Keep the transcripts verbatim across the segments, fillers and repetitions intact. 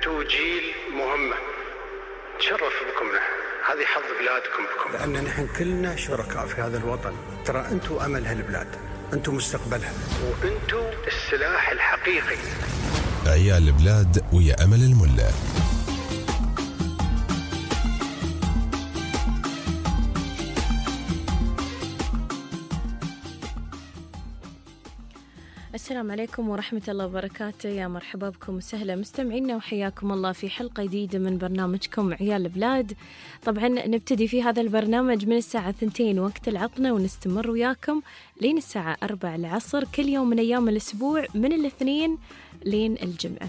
أنتوا جيل مهمة، تشرف بكم، هذه حظ بلادكم بكم، لأن نحن كلنا شركاء في هذا الوطن. ترى أنتوا أمل هالبلاد، أنتوا مستقبلها، وأنتوا السلاح الحقيقي. عيال البلاد ويا أمل الملا. السلام عليكم ورحمة الله وبركاته، يا مرحبا بكم وسهلا مستمعينا وحياكم الله في حلقة جديدة من برنامجكم عيال البلاد. طبعا نبتدي في هذا البرنامج من الساعة ثنتين وقت العطنة ونستمر وياكم لين الساعة أربع العصر كل يوم من أيام الأسبوع من الاثنين لين الجمعة.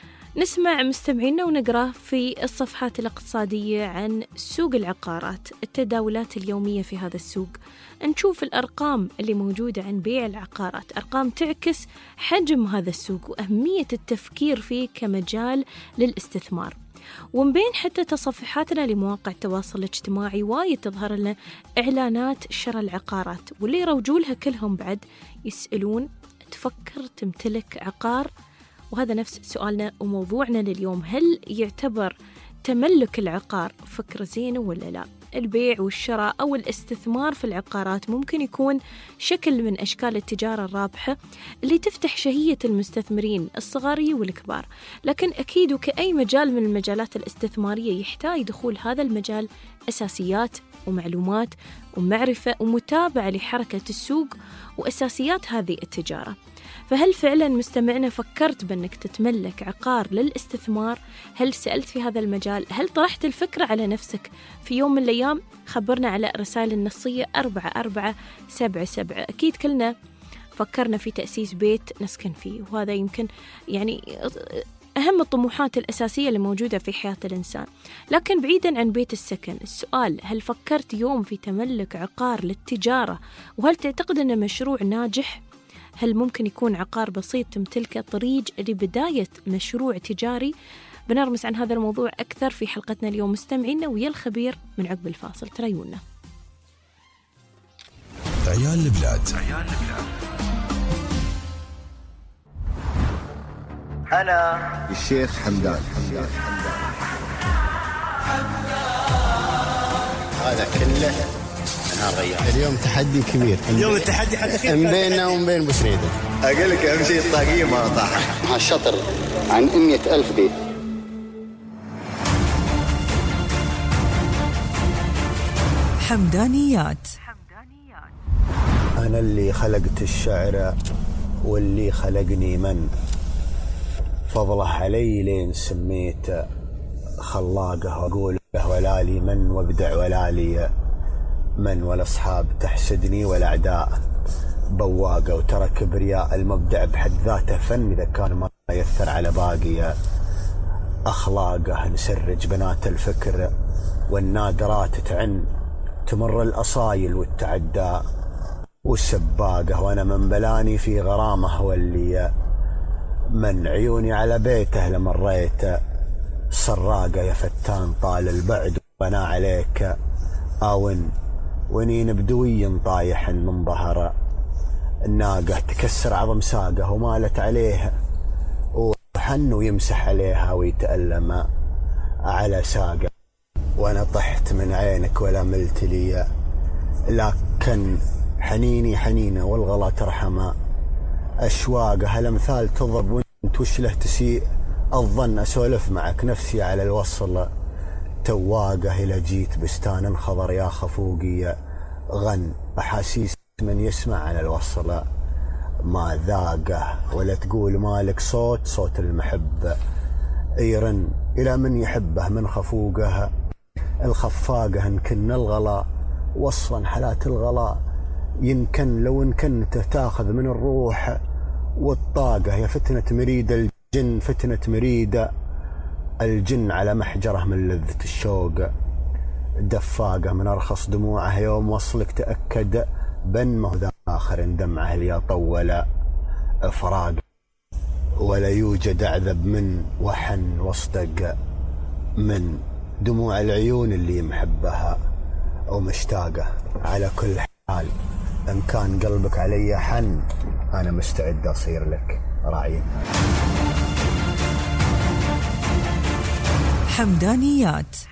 نسمع مستمعينا ونقرأ في الصفحات الاقتصادية عن سوق العقارات، التداولات اليومية في هذا السوق، نشوف الأرقام اللي موجودة عن بيع العقارات، أرقام تعكس حجم هذا السوق وأهمية التفكير فيه كمجال للاستثمار. ومن بين حتى تصفحاتنا لمواقع التواصل الاجتماعي وايد تظهر لنا إعلانات شراء العقارات، واللي يروجوا لها كلهم بعد يسألون تفكر تمتلك عقار؟ وهذا نفس سؤالنا وموضوعنا لليوم، هل يعتبر تملك العقار فكرة زينة ولا لا؟ البيع والشراء أو الاستثمار في العقارات ممكن يكون شكل من أشكال التجارة الرابحة اللي تفتح شهية المستثمرين الصغارية والكبار، لكن أكيد وكأي مجال من المجالات الاستثمارية يحتاج دخول هذا المجال أساسيات ومعلومات ومعرفة ومتابعة لحركة السوق وأساسيات هذه التجارة. فهل فعلا مستمعنا فكرت بأنك تتملك عقار للاستثمار؟ هل سألت في هذا المجال؟ هل طرحت الفكرة على نفسك في يوم من الأيام؟ خبرنا على رسائل النصية أربعة أربعة سبعة سبعة. أكيد كلنا فكرنا في تأسيس بيت نسكن فيه، وهذا يمكن يعني أهم الطموحات الأساسية اللي موجودة في حياة الإنسان. لكن بعيدا عن بيت السكن، السؤال هل فكرت يوم في تملك عقار للتجارة؟ وهل تعتقد أنه مشروع ناجح؟ هل ممكن يكون عقار بسيط تمتلكه طريق لبداية مشروع تجاري؟ بنرمس عن هذا الموضوع أكثر في حلقتنا اليوم مستمعينا ويا الخبير من عقب الفاصل، تريونا. عيال البلاد. أنا الشيخ حمدان. هذا كله أنا ريان. اليوم تحدي كبير، اليوم التحدي حد من بيننا ومن بين بوسريدة. أقول لك أهم شيء الطاقية ما طاح. مع الشطر عن مئة ألف بيت. حمدانيات. أنا اللي خلقت الشعر واللي خلقني من فضله علي لين سميت خلاقه، وأقول ولا لي من وابدع ولا لي من، ولا أصحاب تحسدني ولا أعداء بواقة، وترى كبرياء المبدع بحد ذاته فن إذا كان ما يأثر على باقي أخلاقه. نسرج بنات الفكر والنادرات تعن، تمر الأصايل والتعداء والسباقة، وأنا من بلاني في غرامه واللي من عيوني على بيته لمريت سراقة. يا فتان طال البعد وانا عليك آون، ونين بدوي طايح من ظهر الناقة، تكسر عظم ساقه ومالت عليه وحن ويمسح عليها ويتألم على ساقه. وانا طحت من عينك ولا ملت لي، لكن حنيني حنينه والغلا ترحمه أشواقه. هالأمثال تضرب وانت وش له تسيء الظن، أسولف معك نفسي على الوصل تواقه. إلى جيت بستان خضر يا خفوقي غن، أحاسيس من يسمع على الوصل ما ذاقه. ولا تقول مالك صوت صوت المحب يرن، إلى من يحبه من خفوقه الخفاقه. يمكن الغلا وصلا حالات الغلا، يمكن لو إن كنت تاخذ من الروح والطاقة. يا فتنة مريد الجن فتنة مريد الجن، على محجره من لذة الشوق دفاقة. من أرخص دموعه يوم وصلك تأكد بنمه ذا آخر دمعه اللي طول إفراق. ولا يوجد أعذب من وحن واصدق من دموع العيون اللي محبها ومشتاقة. على كل حال إن كان قلبك علي حن، أنا مستعد أصير لك راعي. حمدانيات.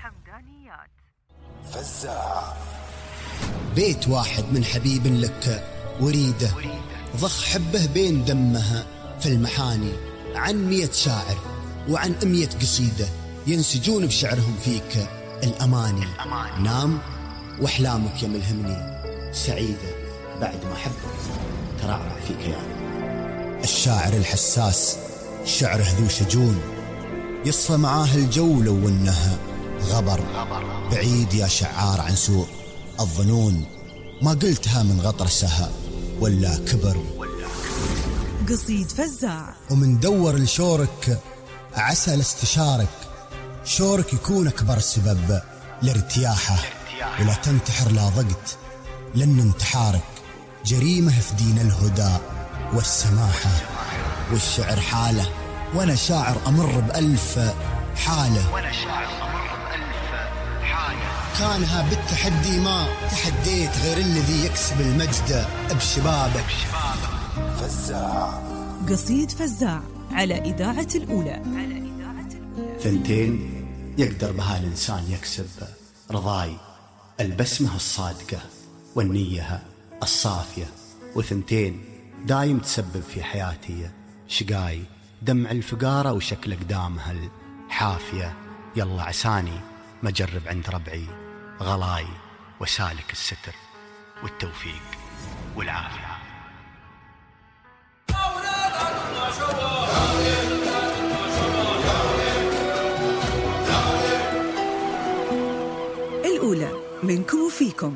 فزاع. بيت واحد من حبيب لك وريده، ضخ حبه بين دمها في المحاني، عن مية شاعر وعن مية قصيدة ينسجون بشعرهم فيك الأماني. نام وأحلامك يا ملهمني سعيدة بعد ما حبك ترعرع في كياني. الشاعر الحساس شعره ذو شجون، يصفى معاه الجو لو انها غبر. بعيد يا شعار عن سوء الظنون، ما قلتها من غطرسها ولا كبر. قصيد فزاع. ومن دور لشورك عسى لاستشارك، شورك يكون أكبر سبب لارتياحه، ولا تنتحر لا ضقت لأن انتحارك جريمة في دين الهدى والسماحة. والشعر حالة وأنا شاعر أمر بألف حالة، وأنا شاعر أمر بألف حالة. كانها بالتحدي ما تحديت غير الذي يكسب المجد بشبابك. فزاع. قصيد فزاع على إذاعة الأولى. ثنتين يقدر بها الإنسان يكسب رضاي، البسمة الصادقة والنية الصافية. وثنتين دايم تسبب في حياتي شقاي، دمع الفقارة وشكل أقدامها الحافية. يلا عساني ما جرب عند ربعي غلاي، وسالك الستر والتوفيق والعافية. الأولى منكم وفيكم.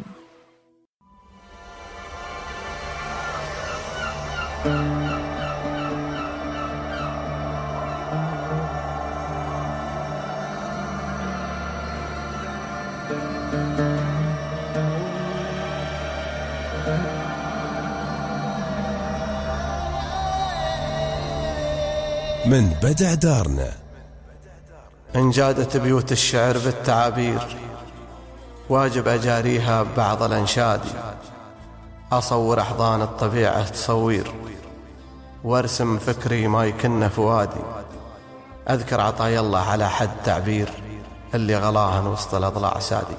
من بدع دارنا. إن جادت بيوت الشعر بالتعابير، واجب أجاريها ببعض الأنشاد. أصور أحضان الطبيعة تصوير، وارسم فكري ما يكن فؤادي. أذكر عطايا الله على حد تعبير، اللي غلاهن وسط الأضلاع سادي.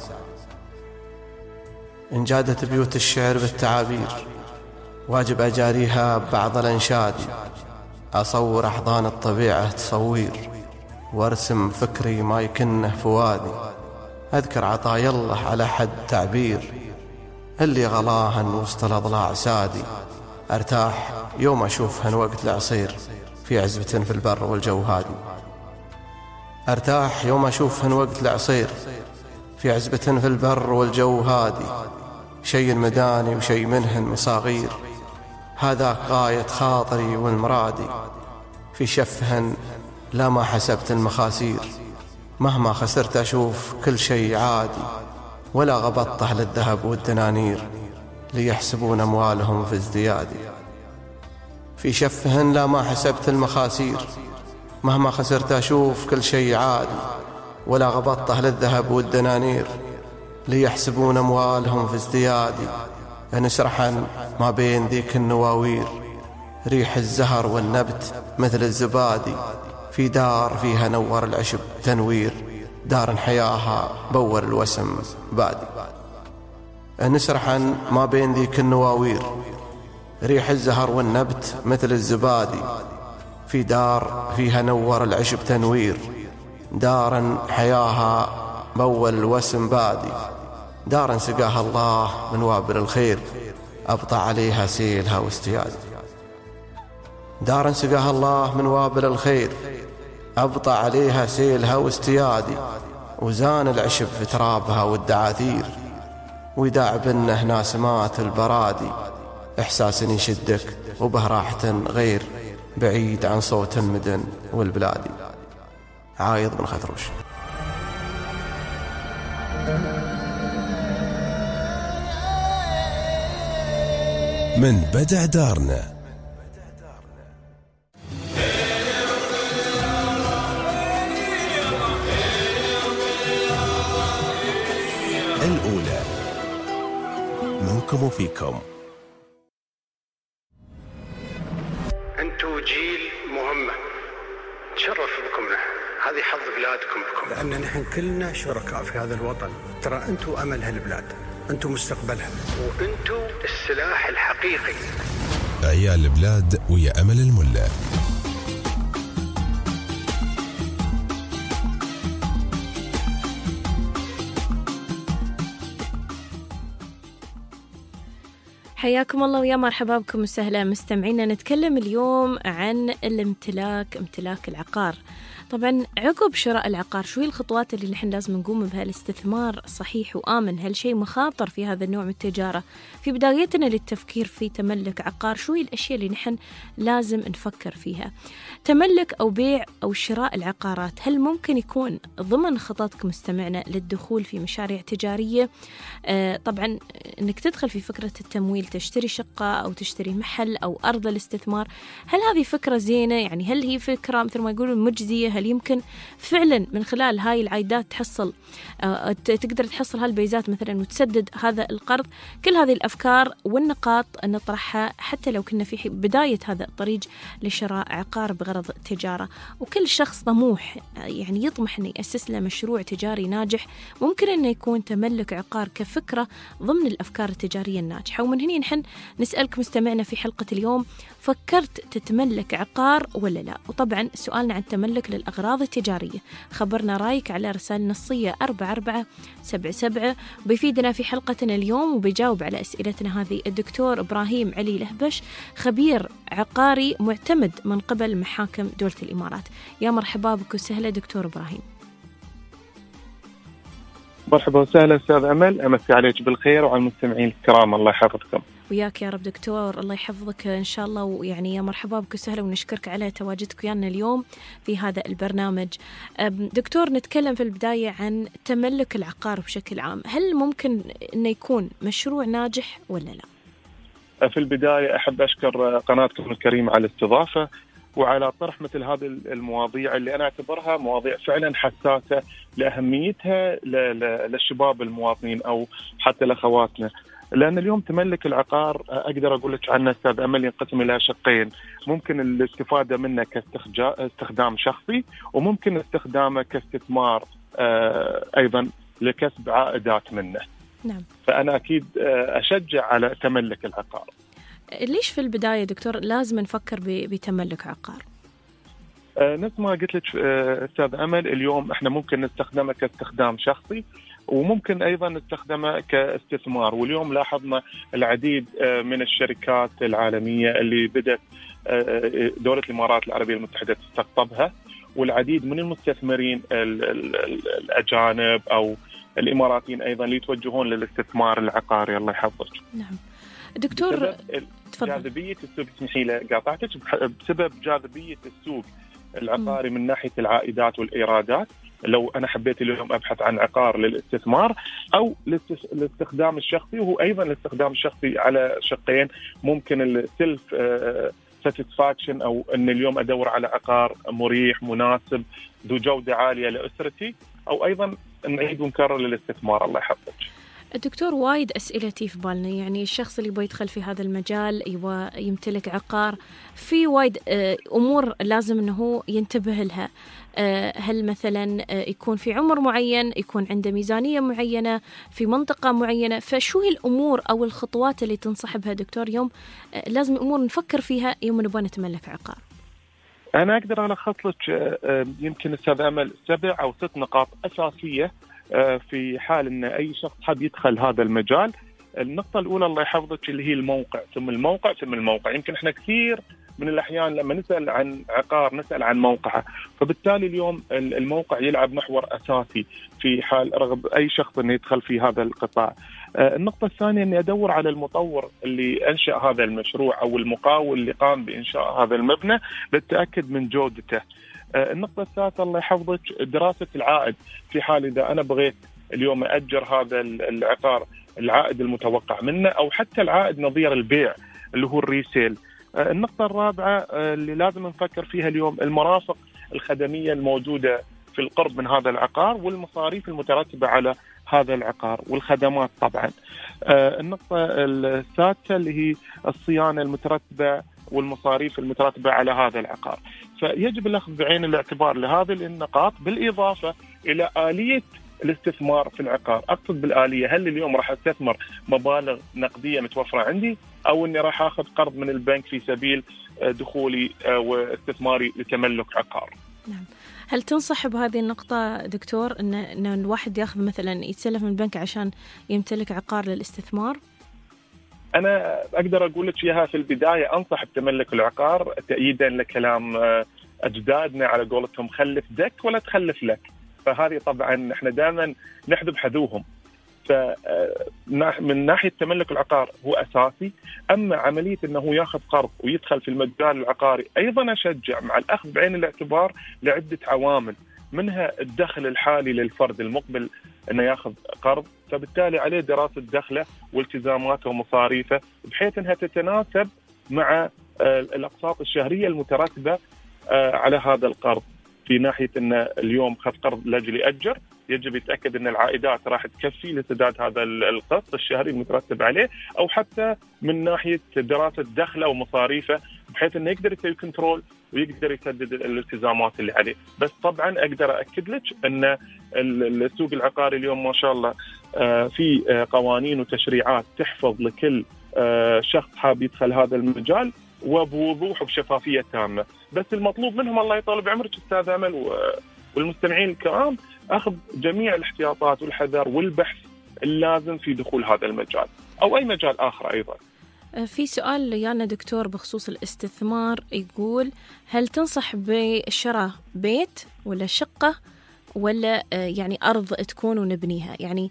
إن جادت بيوت الشعر بالتعابير، واجب أجاريها ببعض الأنشاد. أصور أحضان الطبيعة تصوير، وارسم فكري ما يكنه فؤادي. أذكر عطايا الله على حد تعبير، اللي غلاهن وسط الأضلاع سادي. أرتاح يوم أشوفهن وقت العصير، في عزبة في البر والجو هادي. أرتاح يوم أشوفهن وقت العصير، في عزبة في البر والجو هادي. شي المداني وشي منهن مصاغير، هذاك غاية خاطري والمرادي. في شفهن لا ما حسبت المخاسير، مهما خسرت أشوف كل شيء عادي. ولا غبطته للذهب والدنانير، ليحسبون أموالهم في ازديادي. في شفهن لا ما حسبت المخاسير، مهما خسرت أشوف كل شيء عادي. ولا غبطته للذهب والدنانير، ليحسبون أموالهم في ازديادي. نسرحا ما بين ذيك النواوير، ريح الزهر والنبت مثل الزبادي. في دار فيها نور العشب تنوير، دار حياها بور الوسم بادي. نسرحا ما بين ذيك النواوير، ريح الزهر والنبت مثل الزبادي. في دار فيها نور العشب تنوير، دار حياها بور الوسم بادي. دار سقاها الله من وابل الخير، أبطى عليها سيلها واستيادي. دار سقاها الله من وابل الخير، أبطى عليها سيلها واستيادي. وزان العشب في ترابها والدعاثير، وداع بنه ناسمات البرادي. إحساس يشدك وبه راحة غير، بعيد عن صوت المدن والبلادي. عايض بن خثروش. من بدع دارنا. الأولى منكم وفيكم. أنتوا جيل مهمة، تشرف بكم. هذه حظ بلادكم بكم. لأن نحن كلنا شركاء في هذا الوطن. ترى أنتم أمل هالبلاد، أنتم مستقبلها، وأنتم السلاح الحقيقي. عيال بلاد ويا أمل الملا. حياكم الله ويا مرحبا بكم وسهلا مستمعينا. نتكلم اليوم عن الامتلاك، امتلاك العقار. طبعا عقب شراء العقار شو هي الخطوات اللي نحن لازم نقوم بها؟ الاستثمار صحيح وآمن، هل شيء مخاطر في هذا النوع من التجارة؟ في بدايتنا للتفكير في تملك عقار شو هي الأشياء اللي نحن لازم نفكر فيها؟ تملك أو بيع أو شراء العقارات هل ممكن يكون ضمن خططك مستمعنا للدخول في مشاريع تجارية؟ آه طبعا أنك تدخل في فكرة التمويل، تشتري شقة أو تشتري محل أو أرض الاستثمار، هل هذه فكرة زينة؟ يعني هل هي فكرة مثل ما يقولون مجزية؟ هل يمكن فعلا من خلال هاي العائدات تحصل آه تقدر تحصل هالبيزات مثلا وتسدد هذا القرض؟ كل هذه الأفكار والنقاط نطرحها حتى لو كنا في بداية هذا الطريق لشراء عقار بغرض التجارة. وكل شخص طموح يعني يطمح أن يأسس له مشروع تجاري ناجح، ممكن أنه يكون تملك عقار كفكرة ضمن الأفكار التجارية الناجحة. ومن هنا نحن نسألك مستمعنا في حلقة اليوم، فكرت تتملك عقار ولا لا؟ وطبعا سؤالنا عن تملك للأغراض التجارية، خبرنا رايك على رسالة نصية أربعة أربعة سبعة سبعة. بيفيدنا في حلقتنا اليوم وبيجاوب على أسئلتنا هذه الدكتور إبراهيم علي لهبش، خبير عقاري معتمد من قبل محاكم دولة الإمارات. يا مرحبا بك وسهلا دكتور إبراهيم. مرحبا وسهلا أستاذ أمل، أمسي عليك بالخير وعلى المستمعين الكرام، الله يحفظكم. وياك يا رب دكتور، الله يحفظك إن شاء الله. ويعني يا مرحبا بك وسهلا ونشكرك على تواجدك ويانا اليوم في هذا البرنامج. دكتور، نتكلم في البداية عن تملك العقار بشكل عام، هل ممكن أنه يكون مشروع ناجح ولا لا؟ في البداية أحب أشكر قناتكم الكريمة على الاستضافة وعلى طرح مثل هذه المواضيع اللي أنا أعتبرها مواضيع فعلا حساسة لأهميتها للشباب المواطنين أو حتى لأخواتنا. لأن اليوم تملك العقار أقدر أقول لك عنه أستاذ أمل ينقسم إلى شقين، ممكن الاستفادة منه كاستخدام شخصي وممكن استخدامه كاستثمار أيضا لكسب عائدات منه. نعم. فأنا أكيد أشجع على تملك العقار. ليش في البداية دكتور لازم نفكر بتملك عقار؟ أه نفس ما قلت لك أستاذ أمل، اليوم إحنا ممكن نستخدمه كاستخدام شخصي وممكن أيضا نستخدمه كاستثمار. واليوم لاحظنا العديد من الشركات العالمية اللي بدأت دولة الإمارات العربية المتحدة تستقطبها، والعديد من المستثمرين الأجانب أو الإماراتيين أيضا اللي يتوجهون للاستثمار العقاري. الله يحفظك. نعم دكتور، بسبب جاذبية السوق، اسمحي لي قاطعتك، بسبب جاذبية السوق العقاري من ناحية العائدات والإيرادات. لو أنا حبيت اليوم أبحث عن عقار للاستثمار أو للاستخدام الشخصي، وهو أيضا الاستخدام الشخصي على شقين، ممكن السيلف ساتسفاكشن أو أن اليوم أدور على عقار مريح مناسب ذو جودة عالية لأسرتي، أو أيضا نعيد ونكرر للاستثمار. الله يحفظك. الدكتور، وايد أسئلتي في بالنا، يعني الشخص اللي بيدخل في هذا المجال يبغى يمتلك عقار، في وايد أمور لازم أنه ينتبه لها. هل مثلا يكون في عمر معين، يكون عنده ميزانية معينة في منطقة معينة؟ فشو هي الأمور أو الخطوات اللي تنصح بها دكتور يوم لازم أمور نفكر فيها يوم نبغى نتملك عقار؟ أنا أقدر ألخص لك يمكن أستاذ أمل سبع أو ست نقاط أساسية في حال أن أي شخص حاب يدخل هذا المجال. النقطة الأولى الله يحفظك اللي هي الموقع، ثم الموقع ثم الموقع. يمكن إحنا كثير من الأحيان لما نسأل عن عقار نسأل عن موقعه، فبالتالي اليوم الموقع يلعب محور أساسي في حال رغب أي شخص أن يدخل في هذا القطاع. النقطة الثانية أني أدور على المطور اللي أنشأ هذا المشروع أو المقاول اللي قام بإنشاء هذا المبنى للتأكد من جودته. النقطة الثالثة الله يحفظك دراسة العائد، في حال إذا أنا بغيت اليوم أجر هذا العقار العائد المتوقع منه أو حتى العائد نظير البيع اللي هو الريسيل. النقطة الرابعة اللي لازم نفكر فيها اليوم المرافق الخدمية الموجودة في القرب من هذا العقار والمصاريف المترتبة على هذا العقار والخدمات طبعا. النقطة السادسة اللي هي الصيانة المترتبة والمصاريف المترتبة على هذا العقار. فيجب الأخذ بعين الاعتبار لهذه النقاط، بالإضافة إلى آلية الاستثمار في العقار. أقصد بالآلية، هل اليوم راح استثمر مبالغ نقدية متوفرة عندي، أو أني راح أخذ قرض من البنك في سبيل دخولي واستثماري لتملك عقار. نعم. هل تنصح بهذه النقطة دكتور أن أن الواحد يأخذ مثلا يتسلف من البنك عشان يمتلك عقار للاستثمار؟ أنا أقدر أقول لك إياها في البداية، أنصح بتملك العقار تأييدا لكلام أجدادنا على قولتهم خلف دك ولا تخلف لك. فهذه طبعا احنا دائما نحذب حذوهم. فمن ناحية تملك العقار هو أساسي. أما عملية أنه يأخذ قرض ويدخل في المجال العقاري، أيضا أشجع مع الأخذ بعين الاعتبار لعدة عوامل، منها الدخل الحالي للفرد المقبل أنه يأخذ قرض، فبالتالي عليه دراسة دخله والتزاماته ومصاريفه بحيث أنها تتناسب مع الأقساط الشهرية المترتبة على هذا القرض. في ناحية أن اليوم خذ قرض لأجل يأجر، يجب يتأكد أن العائدات راح تكفي لسداد هذا القسط الشهري المترتب عليه، أو حتى من ناحية دراسة دخله ومصاريفه بحيث أنه يقدر يسوي كنترول ويقدر يسدد الالتزامات اللي عليه. بس طبعا أقدر أكد لك أن السوق العقاري اليوم ما شاء الله في قوانين وتشريعات تحفظ لكل شخص حاب يدخل هذا المجال وبوضوح وبشفافية تامة. بس المطلوب منهم الله يطول بعمرك أستاذ أمل والمستمعين الكرام أخذ جميع الاحتياطات والحذر والبحث اللازم في دخول هذا المجال أو أي مجال آخر أيضا. في سؤال يانا دكتور بخصوص الاستثمار، يقول هل تنصح بشراء بيت ولا شقة ولا يعني أرض تكون ونبنيها؟ يعني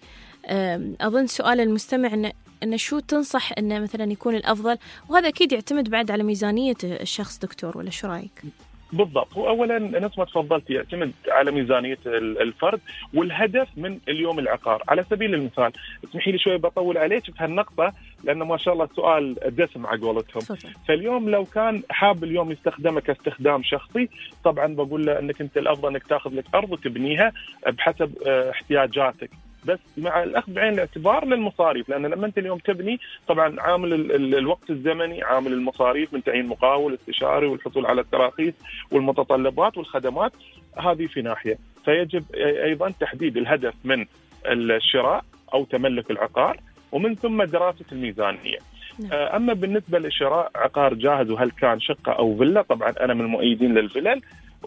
أظن سؤال المستمع أن أن شو تنصح أن مثلا يكون الأفضل، وهذا أكيد يعتمد بعد على ميزانية الشخص دكتور، ولا شو رأيك؟ بالضبط. هو أولا نفس ما تفضلت يعتمد على ميزانية الفرد والهدف من اليوم العقار. على سبيل المثال اسمحي لي شوي بطول عليك في هالنقطة لأنه ما شاء الله السؤال دسم على قولتهم. فاليوم لو كان حاب اليوم يستخدمه كاستخدام شخصي، طبعا بقول له أنك أنت الأفضل أنك تأخذ لك أرض وتبنيها بحسب احتياجاتك، بس مع الأخذ بعين الاعتبار للمصاريف، لأن لما أنت اليوم تبني طبعا عامل الوقت الزمني، عامل المصاريف من تعيين مقاول استشاري والحصول على التراخيص والمتطلبات والخدمات، هذه في ناحية. فيجب أيضا تحديد الهدف من الشراء أو تملك العقار، ومن ثم دراسة الميزانية. أما بالنسبة لشراء عقار جاهز وهل كان شقة أو فيلا، طبعا أنا من المؤيدين للفلل،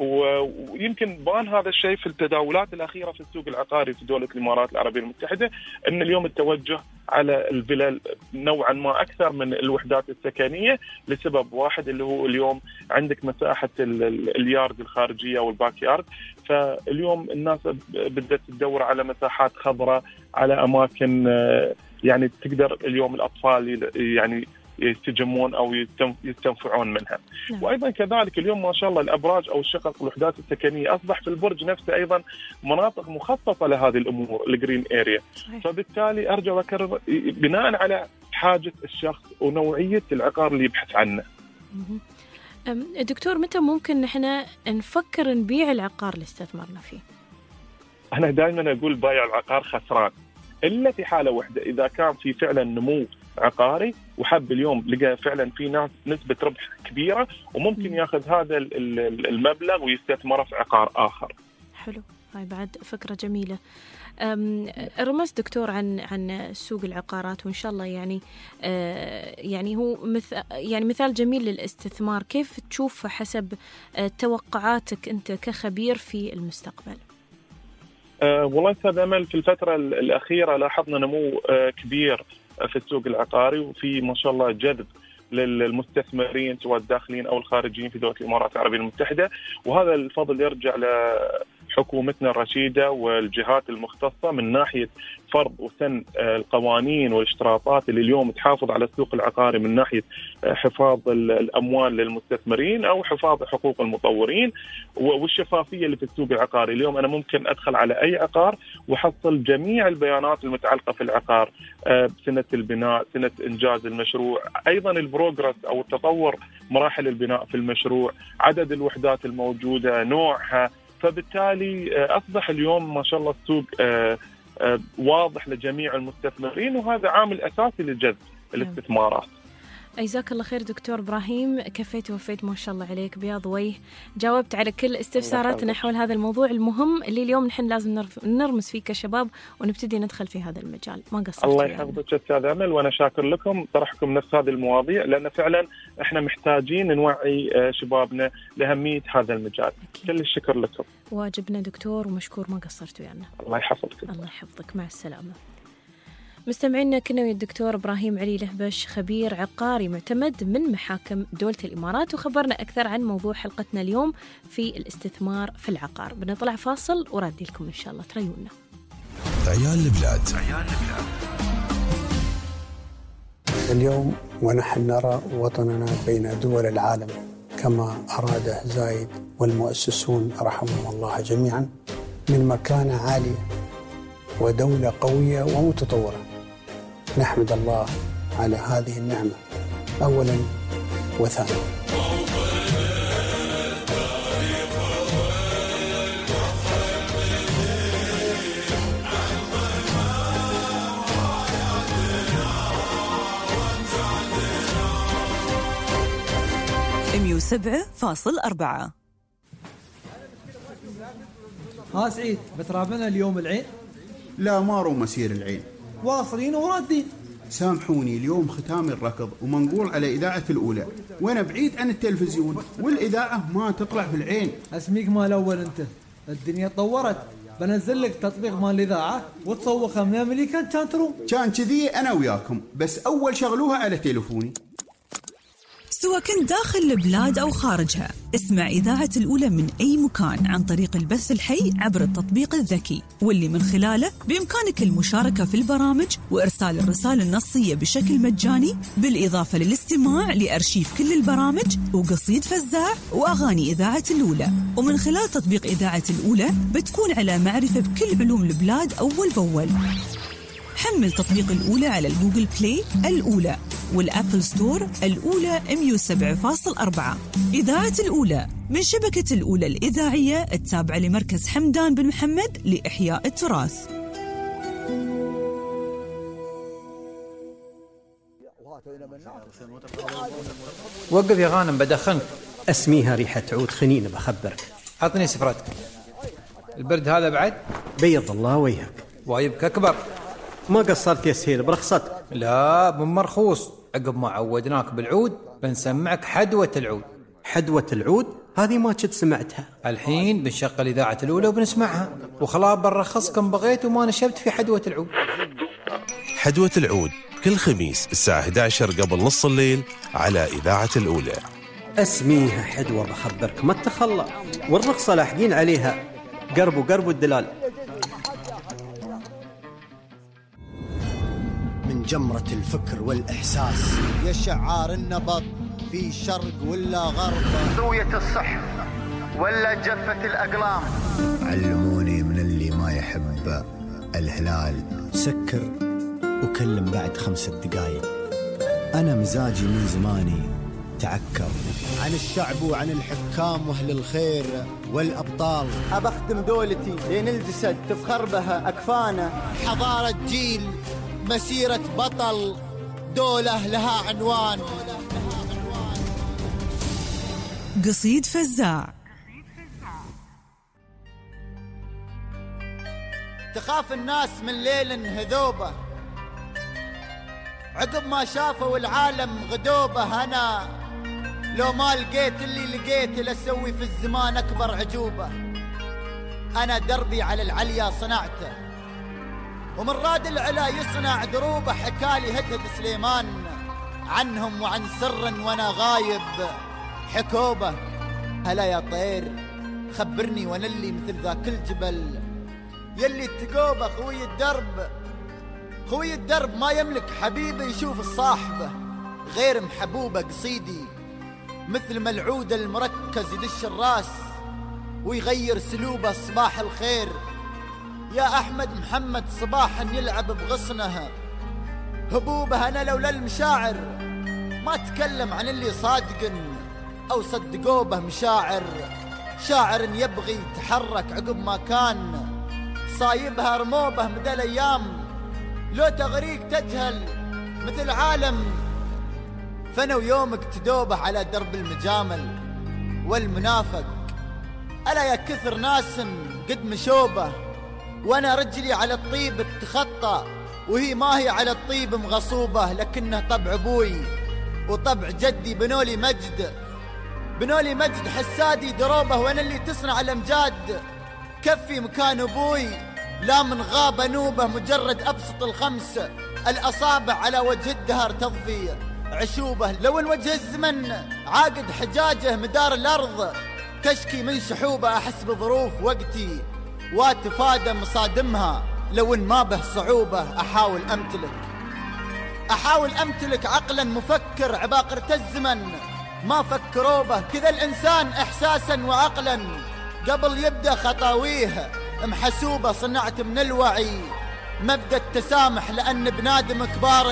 ويمكن بان هذا الشيء في التداولات الأخيرة في السوق العقاري في دولة الإمارات العربية المتحدة، أن اليوم التوجه على الفلل نوعا ما أكثر من الوحدات السكنية لسبب واحد، اللي هو اليوم عندك مساحة اليارد الخارجية والباك يارد. فاليوم الناس بدأت تدور على مساحات خضراء، على أماكن يعني تقدر اليوم الأطفال يعني يستجمون أو يستنفعون منها. نعم. وأيضا كذلك اليوم ما شاء الله الأبراج أو الشقق والوحدات السكنية أصبح في البرج نفسه أيضا مناطق مخصصة لهذه الأمور، الجرين إيريا. فبالتالي أرجع وأكرر بناء على حاجة الشخص ونوعية العقار اللي يبحث عنه. دكتور، متى ممكن نحن نفكر نبيع العقار اللي استثمرنا فيه؟ أنا دائما أقول بايع العقار خسران، إلا في حالة واحدة، إذا كان في فعلا نمو عقاري وحب اليوم لقى فعلا في ناس نسبة ربح كبيرة وممكن ياخذ هذا المبلغ ويستثمره في عقار آخر. حلو، هاي بعد فكرة جميلة. رمز دكتور عن عن سوق العقارات، وإن شاء الله يعني يعني هو مثل يعني مثال جميل للاستثمار. كيف تشوف حسب توقعاتك أنت كخبير في المستقبل؟ أه والله أستاذ أمل، في الفترة الأخيرة لاحظنا نمو أه كبير في السوق العقاري، وفي ما شاء الله جذب للمستثمرين سواء الداخلين أو الخارجيين في دولة الإمارات العربية المتحدة. وهذا الفضل يرجع لحكومتنا الرشيدة والجهات المختصة من ناحية فرض وسن القوانين والاشتراطات اللي اليوم تحافظ على السوق العقاري من ناحية حفاظ الأموال للمستثمرين أو حفاظ حقوق المطورين والشفافية اللي في السوق العقاري. اليوم أنا ممكن أدخل على أي عقار وحصل جميع البيانات المتعلقة في العقار، سنة البناء، سنة إنجاز المشروع، أيضا البروجرس أو التطور مراحل البناء في المشروع، عدد الوحدات الموجودة، نوعها. فبالتالي أصبح اليوم ما شاء الله السوق واضح لجميع المستثمرين، وهذا عامل أساسي لجذب الاستثمارات. جزاك الله خير دكتور إبراهيم، كفيت ووفيت ما شاء الله عليك، بياض وجه، جاوبت على كل استفساراتنا حول هذا الموضوع المهم اللي اليوم نحن لازم نرمز فيه كشباب ونبتدي ندخل في هذا المجال. ما قصرت. الله يحفظك أستاذ أمل، وأنا شاكر لكم طرحكم نفس هذه المواضيع، لأن فعلا إحنا محتاجين نوعي شبابنا لأهمية هذا المجال. كل الشكر لكم. واجبنا دكتور ومشكور، ما قصرتوا يعني. الله يحفظك. الله يحفظك، مع السلامة. مستمعينا كنا ويا الدكتور إبراهيم علي لهبش، خبير عقاري معتمد من محاكم دولة الإمارات، وخبرنا أكثر عن موضوع حلقتنا اليوم في الاستثمار في العقار. بنطلع فاصل ورادي لكم إن شاء الله، تريونا. عيال البلاد. اليوم ونحن نرى وطننا بين دول العالم كما أراده زايد والمؤسسون رحمهم الله جميعا من مكانة عالية ودولة قوية ومتطورة. نحمد الله على هذه النعمة أولا وثانيا. مية وسبعة فاصل أربعة. ها سعيد، بترابنا اليوم العين؟ لا، ما رو مسير العين، واصلين ورادين. سامحوني، اليوم ختام الركض ومنقول على إذاعة الأولى، وأنا بعيد عن التلفزيون والإذاعة ما تطلع في العين. اسميك مال أول أنت، الدنيا تطورت، بنزل لك تطبيق مال الإذاعة وتصوخها من أمريكا كان تروم. كان كذي أنا وياكم، بس أول شغلوها على تليفوني. سواء كنت داخل البلاد أو خارجها، اسمع إذاعة الأولى من أي مكان عن طريق البث الحي عبر التطبيق الذكي، واللي من خلاله بإمكانك المشاركة في البرامج وإرسال الرسائل النصية بشكل مجاني، بالإضافة للاستماع لأرشيف كل البرامج وقصيد فزاع وأغاني إذاعة الأولى. ومن خلال تطبيق إذاعة الأولى بتكون على معرفة بكل علوم البلاد أول بأول. حمل تطبيق الأولى على الجوجل بلاي الأولى والأبل ستور الأولى مية وسبعة فاصل أربعة. إذاعة الأولى من شبكة الأولى الإذاعية التابعة لمركز حمدان بن محمد لإحياء التراث. وقف يا غانم بدخنك. اسميها ريحة عود خنين بخبرك. عطني سفرتك. البرد هذا بعد؟ بيض الله وجهك. وايبك أكبر. ما قصرت يا سهيل برخصتك. لا من مرخوص، عقب ما عودناك بالعود بنسمعك حدوة العود. حدوة العود هذه ما كنت سمعتها. الحين بنشغل إذاعة الأولى وبنسمعها، وخلاص بنرخص كم بغيت وما نشبت في حدوة العود. حدوة العود كل خميس الساعة إحدى عشر قبل نص الليل على إذاعة الأولى. اسميها حدوة بخبرك ما تخلى، والرخصة لاحقين عليها قرب وقرب الدلال. من جمرة الفكر والإحساس يشعار النبض في شرق ولا غرب، سوية الصح ولا جفة الأقلام. علموني من اللي ما يحب الهلال سكر وكلم بعد خمسة دقايق. أنا مزاجي من زماني تعكر عن الشعب وعن الحكام وأهل الخير والأبطال. أبخدم دولتي لين الجسد تفخر بها أكفانا. حضارة جيل، مسيرة بطل، دولة لها عنوان. قصيد فزاع. تخاف الناس من ليل هذوبة عقب ما شافوا العالم غدوبة. أنا لو ما لقيت اللي لقيت لأسوي في الزمان أكبر عجوبة. أنا دربي على العليا صنعته، ومن راد العلا يصنع دروبه. حكالي هدهد سليمان عنهم وعن سر وانا غايب حكوبه. هلا يا طير خبرني وانا اللي مثل ذاك الجبل يلي التقوبه. خوي الدرب خوي الدرب ما يملك حبيبه يشوف الصاحبه غير محبوبه. قصيدي مثل ملعود المركز يدش الراس ويغير سلوبه. صباح الخير يا أحمد محمد صباحا يلعب بغصنها هبوبه. أنا لولا المشاعر ما أتكلم عن اللي صادق أو صدقوه به. مشاعر شاعر يبغي يتحرك عقب ما كان صايبها رموبه مدى الأيام. لو تغريق تجهل مثل عالم فانا ويومك تدوبه على درب المجامل والمنافق. ألا يا كثر ناس قد مشوبه وانا رجلي على الطيب تخطى، وهي ما هي على الطيب مغصوبه، لكنه طبع ابوي وطبع جدي بنولي مجد، بنولي مجد حسادي دروبه، وانا اللي تصنع الامجاد كفي مكان ابوي. لا من غابه نوبه مجرد ابسط الخمس الاصابع على وجه الدهر تضفي عشوبه. لو ان وجه الزمن عاقد حجاجه مدار الارض تشكي من شحوبه، احس بظروف وقتي واتفادى مصادمها، لو ان ما به صعوبه احاول امتلك احاول امتلك عقلا مفكر. عباقرة الزمن ما فكروا به، كذا الانسان احساسا وعقلا قبل يبدا خطاويه محسوبه. صنعت من الوعي مبدا التسامح، لان بنادم كبار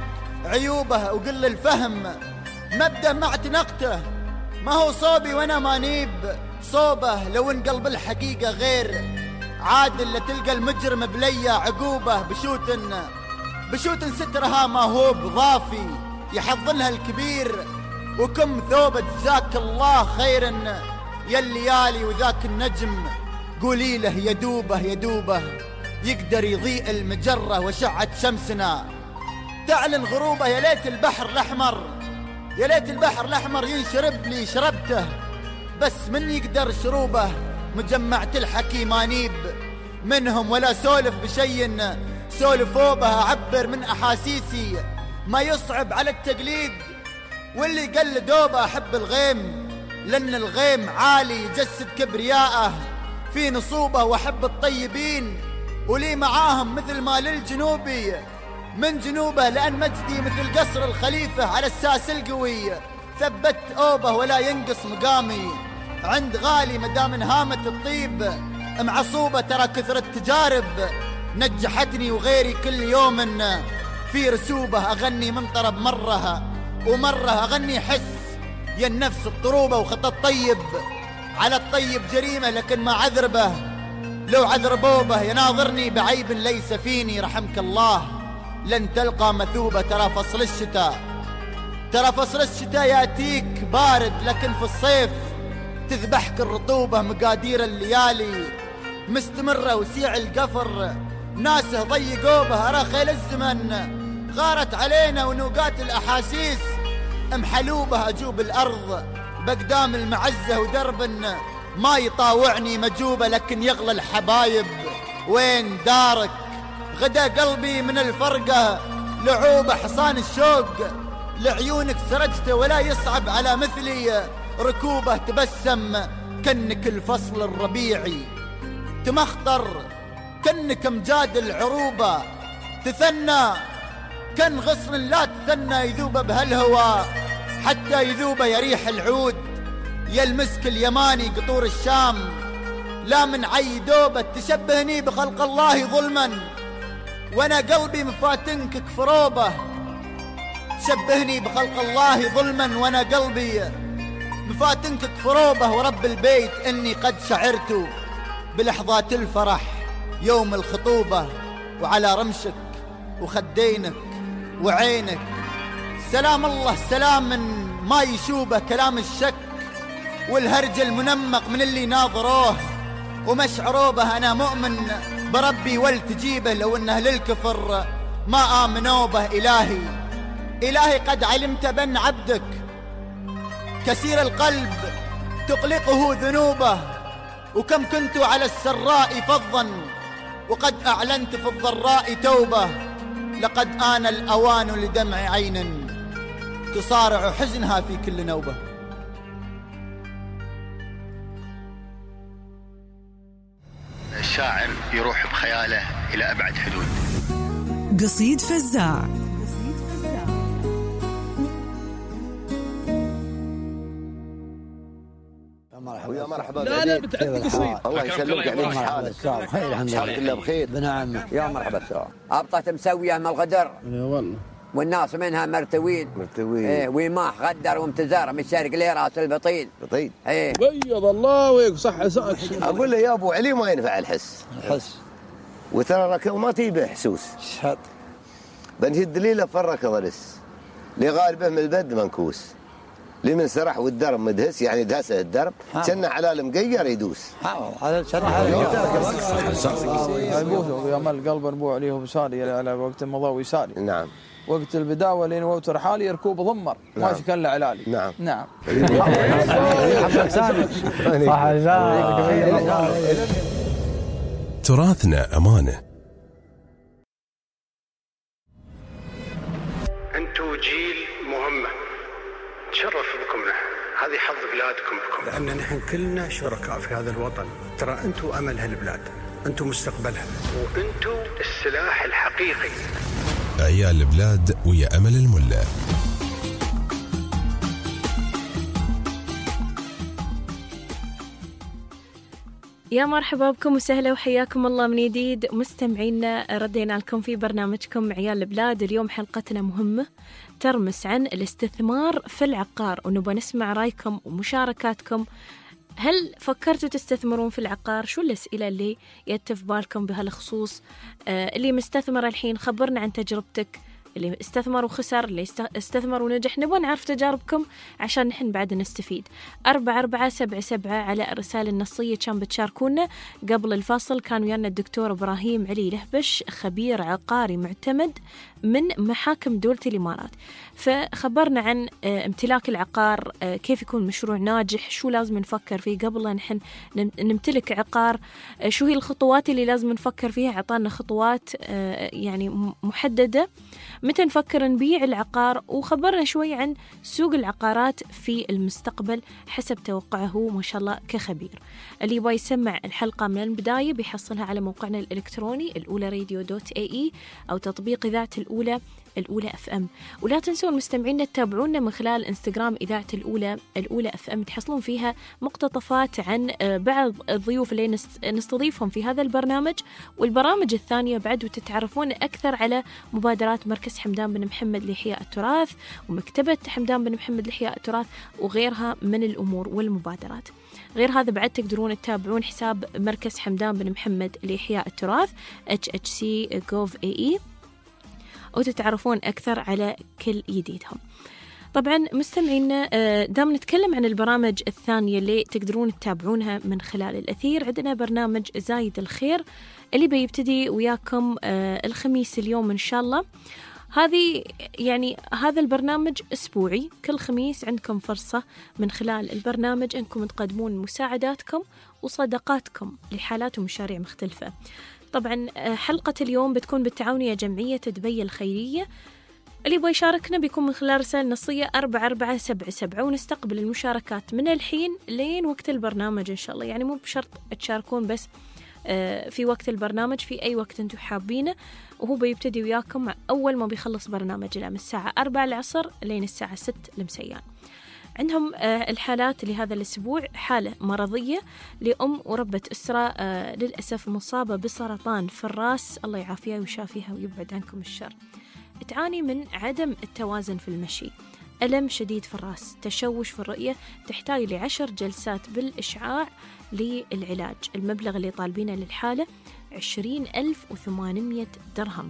عيوبه وقل الفهم مبدا ما اعتنقته، ما هو صوبي وانا مانيب صوبه. لو ان قلب الحقيقه غير عادل لتلقى المجرم بليا عقوبه. بشوت بشوت سترها ما هو بضافي يحضنها الكبير، وكم ثوبة جزاك الله خيرا يا الليالي. وذاك النجم قولي له يدوبه يدوبه يقدر يضيء المجرة وشعة شمسنا تعلن غروبه. يا ليت البحر الأحمر يا ليت البحر الأحمر ينشرب لي شربته، بس من يقدر شروبه. مجمعة الحكي ما نيب منهم ولا سولف بشي سولفوا به، أعبر من أحاسيسي ما يصعب على التقليد. واللي قل دوبه أحب الغيم، لأن الغيم عالي يجسد كبرياءه في نصوبه. وأحب الطيبين ولي معاهم مثل ما للجنوبي من جنوبه، لأن مجدي مثل قصر الخليفة على الساس القوي. ثبت أوبه ولا ينقص مقامي عند غالي مدام انهامة الطيب معصوبة. ترى كثرة تجارب نجحتني وغيري كل يوم في رسوبة. أغني من طرب مرها ومرها أغني حس يا النفس الطروبة. وخطى الطيب على الطيب جريمة، لكن ما عذربه لو عذربوه به. يناظرني بعيب ليس فيني رحمك الله لن تلقى مثوبة. ترى فصل الشتاء ترى فصل الشتاء يأتيك بارد، لكن في الصيف تذبحك الرطوبة. مقادير الليالي مستمرة وسيع القفر ناسه ضيقوا به. أرى خيل الزمن غارت علينا ونوقات الأحاسيس محلوبة. أجوب الأرض بقدام المعزة ودرب ما يطاوعني مجوبة، لكن يغلى الحبايب وين دارك. غدا قلبي من الفرقة لعوبة، حصان الشوق لعيونك سرجته ولا يصعب على مثلي ركوبه. تبسم كنك الفصل الربيعي تمخطر، كنك امجاد العروبة تثنى، كن غصن لا تثنى يذوب بهالهوى حتى يذوب يريح العود. يا المسك اليماني قطور الشام لا من عي دوبة، تشبهني بخلق الله ظلما وانا قلبي مفاتنك كفروبة. تشبهني بخلق الله ظلما وانا قلبي مفاتنك كفروبة. ورب البيت اني قد شعرت بلحظات الفرح يوم الخطوبة، وعلى رمشك وخدينك وعينك سلام الله سلام من ما يشوبه. كلام الشك والهرج المنمق من اللي ناظروه ومشعروا به. أنا مؤمن بربي ولتجيبه، لو أنه للكفر ما آمنوا به. إلهي إلهي قد علمت بأن عبدك كثير القلب تقلقه ذنوبه، وكم كنت على السراء فظا وقد أعلنت في الضراء توبة. لقد آن الأوان لدمع عين تصارع حزنها في كل نوبة. الشاعر يروح بخياله إلى أبعد حدود. قصيد فزاع. ويا مرحبا. لا لا بتعدي قصيد. الله يسلمك عليك. حالك خير الحمد لله. الحمد لله بخير. بنعم. يا مرحبا السلام. أبطت مسوية من الغدر. يا والله. والناس منها مرتوين. مرتوين. ايه ويماح غدر وامتزار من الشرق لراس البطين. بطين. ايه. بيض الله ويك صح صح. اقول له يا ابو علي ما ينفع الحس. الحس. وترى ركض ما تيبه حسوس. شهد. بنهي الدليل فركض لس. اللي غالبه من البد منكوس، اللي من سرح والدرب مدهس يعني دهسه الدرب، سنه على المقير يدوس. هذا سنه على المقير يوم القلب نبوع عليه بساري على وقت المضاوي ساري. نعم. وقت البداوه لين ووتر حالي ركوب ضمر ما شكل علالي. نعم نعم. تراثنا أمانة. أنتوا جيل مهمة، تشرف بكم نحن، هذه حظ بلادكم بكم، لأن نحن كلنا شركاء في هذا الوطن. ترى أنتوا أمل هالبلاد، أنتوا مستقبلها، وأنتوا السلاح الحقيقي. عيال البلاد ويا أمل الملا. يا مرحبا بكم وسهلا وحياكم الله من جديد مستمعينا. ردينا لكم في برنامجكم عيال البلاد. اليوم حلقتنا مهمة ترمس عن الاستثمار في العقار، ونبغى نسمع رايكم ومشاركاتكم. هل فكرتوا تستثمرون في العقار؟ شو الأسئلة اللي يتف بالكم بهالخصوص؟ آه اللي مستثمر الحين خبرنا عن تجربتك، اللي استثمر وخسر، اللي استثمر ونجح. نبغى نعرف تجاربكم عشان نحن بعد نستفيد. أربعة أربعة سبعة سبعة على الرسالة النصية كان بتشاركونا. قبل الفاصل كان ويانا الدكتور إبراهيم علي لهبش، خبير عقاري معتمد من محاكم دولة الإمارات، فخبرنا عن امتلاك العقار، كيف يكون مشروع ناجح، شو لازم نفكر فيه قبل لا نحن نمتلك عقار، شو هي الخطوات اللي لازم نفكر فيها. عطانا خطوات يعني محددة متى نفكر نبيع العقار، وخبرنا شوي عن سوق العقارات في المستقبل حسب توقعه ما شاء الله كخبير. اللي يبغى يسمع الحلقة من البداية بيحصلها على موقعنا الإلكتروني الأولى راديو دوت اي اي أو تطبيق إذاعة الأولى الأولى اف ام. ولا تنسون مستمعينا تتابعونا من خلال انستغرام إذاعة الأولى الأولى اف ام، تحصلون فيها مقتطفات عن بعض الضيوف اللي نستضيفهم في هذا البرنامج والبرامج الثانية بعد، وتتعرفون أكثر على مبادرات مركز حمدان بن محمد لإحياء التراث ومكتبة حمدان بن محمد لإحياء التراث وغيرها من الأمور والمبادرات. غير هذا بعد تقدرون تتابعون حساب مركز حمدان بن محمد لإحياء التراث اتش اتش سي دوت جوف اي اي وتتعرفون أكثر على كل جديدهم. طبعا مستمعينا دام نتكلم عن البرامج الثانية اللي تقدرون تتابعونها من خلال الأثير، عندنا برنامج زايد الخير اللي بيبتدي وياكم الخميس اليوم إن شاء الله. هذه يعني هذا البرنامج أسبوعي، كل خميس عندكم فرصة من خلال البرنامج أنكم تقدمون مساعداتكم وصدقاتكم لحالات ومشاريع مختلفة. طبعا حلقة اليوم بتكون بالتعاونية جمعية دبي الخيرية. اللي يبغى يشاركنا بيكون من خلال رسالة نصية أربعة أربعة سبعة سبعة، ونستقبل المشاركات من الحين لين وقت البرنامج إن شاء الله. يعني مو بشرط تشاركون بس في وقت البرنامج، في أي وقت أنتم حابينه، وهو بيبتدي وياكم أول ما بيخلص برنامجنا من الساعة أربعة العصر لين الساعة ستة المسيان. عندهم الحالات لهذا الأسبوع حالة مرضية لأم وربة أسرة للأسف مصابة بسرطان في الرأس، الله يعافيها ويشافيها ويبعد عنكم الشر. تعاني من عدم التوازن في المشي، ألم شديد في الرأس، تشوش في الرؤية، تحتاج لعشر جلسات بالإشعاع للعلاج. المبلغ اللي طالبينه للحالة عشرين ألف وثمانمية درهم.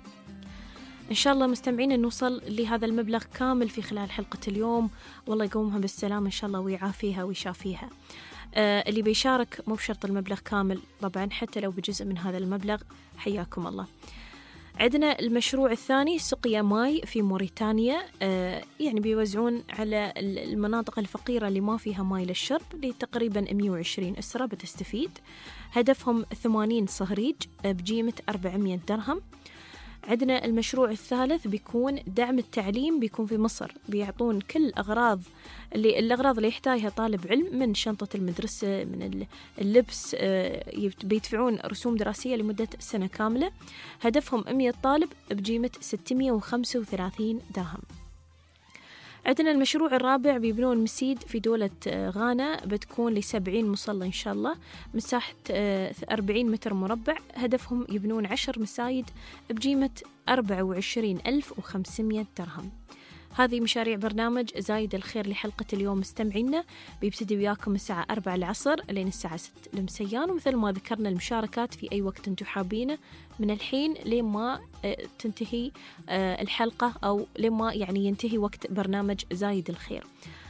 إن شاء الله مستمعين نوصل لهذا المبلغ كامل في خلال حلقة اليوم، والله يقومها بالسلامة إن شاء الله ويعافيها ويشافيها. آه اللي بيشارك مو بشرط المبلغ كامل طبعا، حتى لو بجزء من هذا المبلغ حياكم الله. عندنا المشروع الثاني سقيا ماي في موريتانيا، آه يعني بيوزعون على المناطق الفقيرة اللي ما فيها ماي للشرب لتقريبا مئة وعشرين أسرة بتستفيد. هدفهم ثمانين صهريج بجيمة أربعمية درهم. عندنا المشروع الثالث بيكون دعم التعليم، بيكون في مصر، بيعطون كل أغراض اللي الأغراض اللي يحتاجها طالب علم، من شنطة المدرسة، من اللبس، بيدفعون رسوم دراسية لمدة سنة كاملة. هدفهم مئة طالب بجيمة ستمية وخمسة وثلاثين درهم. عندنا المشروع الرابع بيبنون مسيد في دولة غانا، بتكون لسبعين مصلى إن شاء الله، مساحة أربعين متر مربع. هدفهم يبنون عشر مسايد بجيمة أربعة وعشرين ألف وخمسمية درهم. هذه مشاريع برنامج زايد الخير لحلقة اليوم مستمعينا، بيبتدي وياكم الساعة أربعة العصر لين الساعة ستة المسيان، ومثل ما ذكرنا المشاركات في أي وقت أنتم حابينه من الحين لما تنتهي الحلقة أو لما يعني ينتهي وقت برنامج زايد الخير.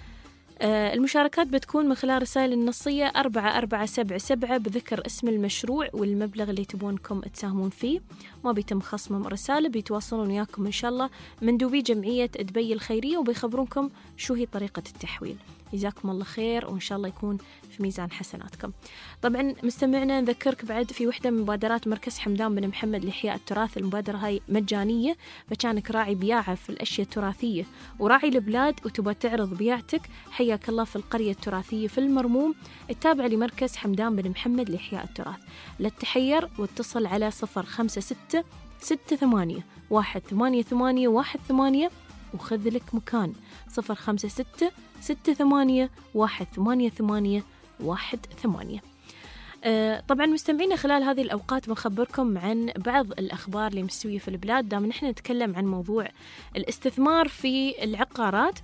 المشاركات بتكون من خلال رسائل النصية أربعة أربعة سبعة سبعة بذكر اسم المشروع والمبلغ اللي تبونكم تساهمون فيه. ما بيتم خصم رسالة، بيتواصلون وياكم إن شاء الله مندوبي جمعية دبي الخيرية وبيخبرونكم شو هي طريقة التحويل. جزاكم الله خير وإن شاء الله يكون في ميزان حسناتكم. طبعا مستمعنا نذكرك بعد في وحدة من مبادرات مركز حمدان بن محمد لإحياء التراث. المبادرة هاي مجانية، فكانك راعي بياعة في الأشياء التراثية وراعي البلاد وتبى تعرض بياعتك، حياك الله في القرية التراثية في المرموم التابعة لمركز حمدان بن محمد لإحياء التراث. لا تتحير واتصل على صفر خمسة ستة ستة ثمانية واحد ثمانية ثمانية واحد ثمانية وخذ لك مكان. صفر خمسة ستة ستة ثمانية واحد ثمانية ثمانية واحد ثمانية. أه طبعا مستمعينا خلال هذه الأوقات بنخبركم عن بعض الأخبار اللي مستوية في البلاد. دام نحن نتكلم عن موضوع الاستثمار في العقارات،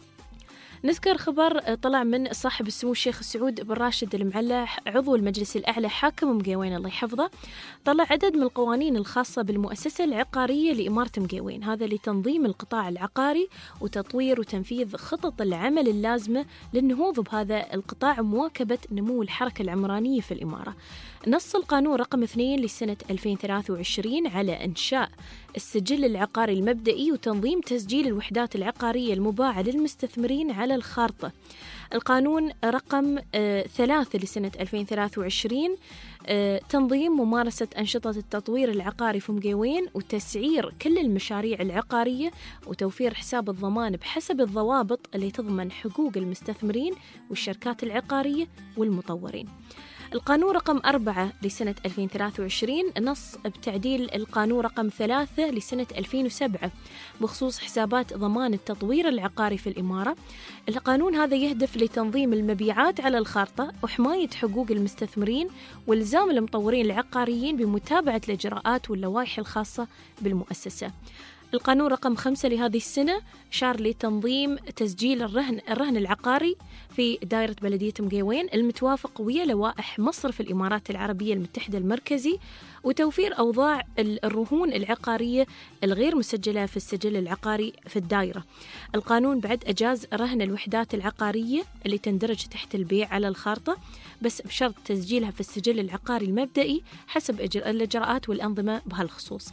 نذكر خبر طلع من صاحب السمو الشيخ سعود بن راشد المعلى عضو المجلس الأعلى حاكم مقيوين الله يحفظه، طلع عدد من القوانين الخاصة بالمؤسسة العقارية لإمارة مقيوين، هذا لتنظيم القطاع العقاري وتطوير وتنفيذ خطط العمل اللازمة للنهوض بهذا القطاع ومواكبة نمو الحركة العمرانية في الإمارة. نص القانون رقم اثنين لسنة ألفين وثلاثة وعشرين على إنشاء السجل العقاري المبدئي وتنظيم تسجيل الوحدات العقارية المباعة للمستثمرين على الخارطة. القانون رقم آه ثلاثة لسنة ألفين وثلاثة وعشرين آه تنظيم ممارسة أنشطة التطوير العقاري في مقيوين وتسعير كل المشاريع العقارية وتوفير حساب الضمان بحسب الضوابط اللي تضمن حقوق المستثمرين والشركات العقارية والمطورين. القانون رقم أربعة لسنة ألفين وثلاثة وعشرين نص بتعديل القانون رقم ثلاثة لسنة ألفين وسبعة بخصوص حسابات ضمان التطوير العقاري في الإمارة. القانون هذا يهدف لتنظيم المبيعات على الخارطة وحماية حقوق المستثمرين والزام المطورين العقاريين بمتابعة الإجراءات واللوائح الخاصة بالمؤسسة. القانون رقم خمسة لهذه السنة شار لتنظيم تسجيل الرهن الرهن العقاري في دائرة بلدية مقيوين المتوافق ويا لوائح مصرف الإمارات العربية المتحدة المركزي وتوفير أوضاع الرهون العقارية الغير مسجلة في السجل العقاري في الدائرة. القانون بعد أجاز رهن الوحدات العقارية اللي تندرج تحت البيع على الخارطة بس بشرط تسجيلها في السجل العقاري المبدئي حسب الإجراءات والأنظمة بهالخصوص.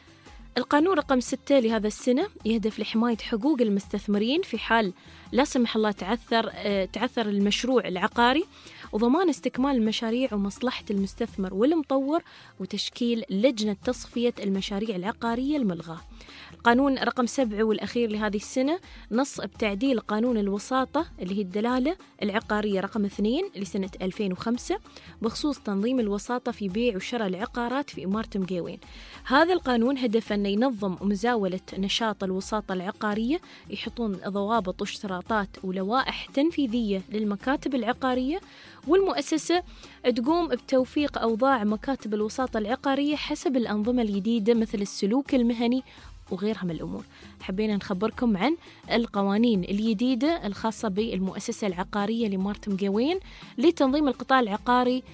القانون رقم ستة لهذا السنة يهدف لحماية حقوق المستثمرين في حال لا سمح الله تعثر تعثر المشروع العقاري وضمان استكمال المشاريع ومصلحة المستثمر والمطور وتشكيل لجنة تصفية المشاريع العقارية الملغاة. القانون رقم سبعة والأخير لهذه السنة نص بتعديل قانون الوساطة اللي هي الدلالة العقارية رقم اثنين لسنة ألفين وخمسة بخصوص تنظيم الوساطة في بيع وشراء العقارات في إمارة مقيوين. هذا القانون هدف أن ينظم مزاولة نشاط الوساطة العقارية، يحطون ضوابط واشتراطات ولوائح تنفيذية للمكاتب العقارية، والمؤسسة تقوم بتوفيق أوضاع مكاتب الوساطة العقارية حسب الأنظمة الجديدة مثل السلوك المهني وغيرها من الأمور. حبينا نخبركم عن القوانين الجديدة الخاصة بالمؤسسة العقارية لإمارة مقيوين لتنظيم القطاع العقاري.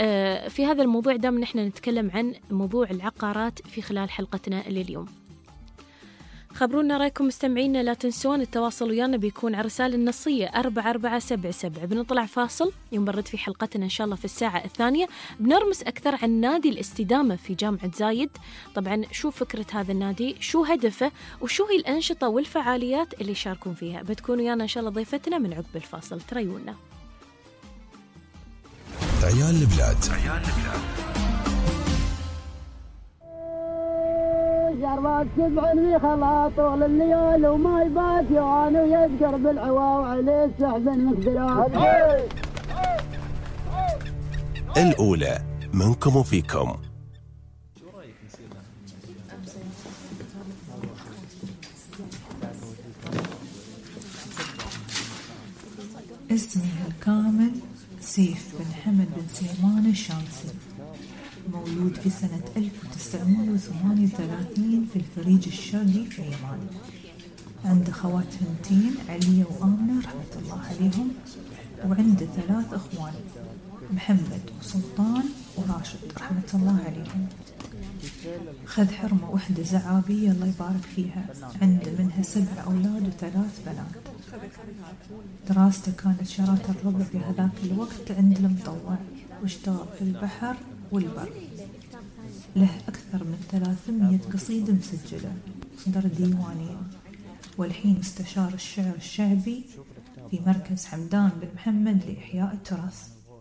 في هذا الموضوع دام نحن نتكلم عن موضوع العقارات في خلال حلقتنا لليوم. خبرونا رأيكم مستمعينا، لا تنسون التواصل ويانا بيكون على رسالة النصية أربعة أربعة سبعة سبعة. بنطلع فاصل يوم برد في حلقتنا إن شاء الله في الساعة الثانية بنرمس أكثر عن نادي الاستدامة في جامعة زايد. طبعا شو فكرة هذا النادي، شو هدفه، وشو هي الأنشطة والفعاليات اللي يشاركون فيها. بتكون ويانا إن شاء الله ضيفتنا من عقب الفاصل، تريونا. عيال البلاد شربات سبع في خلا طول الليل وما يبات يوان ويذكر بالعوا وعليه سحب المقدرات. الأولى منكم وفيكم. اسمي الكامل سيف بن حمد بن سليمان الشامسي، مولود في سنة ألف وتسعمائة وثمانية وثلاثين في الخليج الشرقي في عمان. عنده خوات ثنتين علية وآمنة رحمة الله عليهم، وعنده ثلاث أخوان محمد وسلطان وراشد رحمة الله عليهم. خذ حرمة وحدة زعابية الله يبارك فيها، عنده منها سبع أولاد وثلاث بنات. دراسته كانت شراكة الربع في هذاك الوقت عند المطوع، واشتغل في البحر والبر. له أكثر من ثلاثمية قصيدة مسجلة، صدر ديوانين، والحين استشار الشعر الشعبي في مركز حمدان بن محمد لإحياء التراث.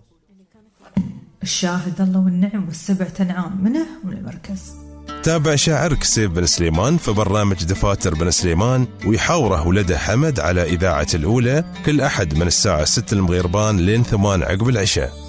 الشاهد الله والنعم والسبع تنعام منه من المركز. تابع شاعر كسيف بن سليمان في برنامج دفاتر بن سليمان، ويحاوره ولده حمد على إذاعة الأولى كل أحد من الساعة ستة المغيربان لين ثمان عقب العشاء.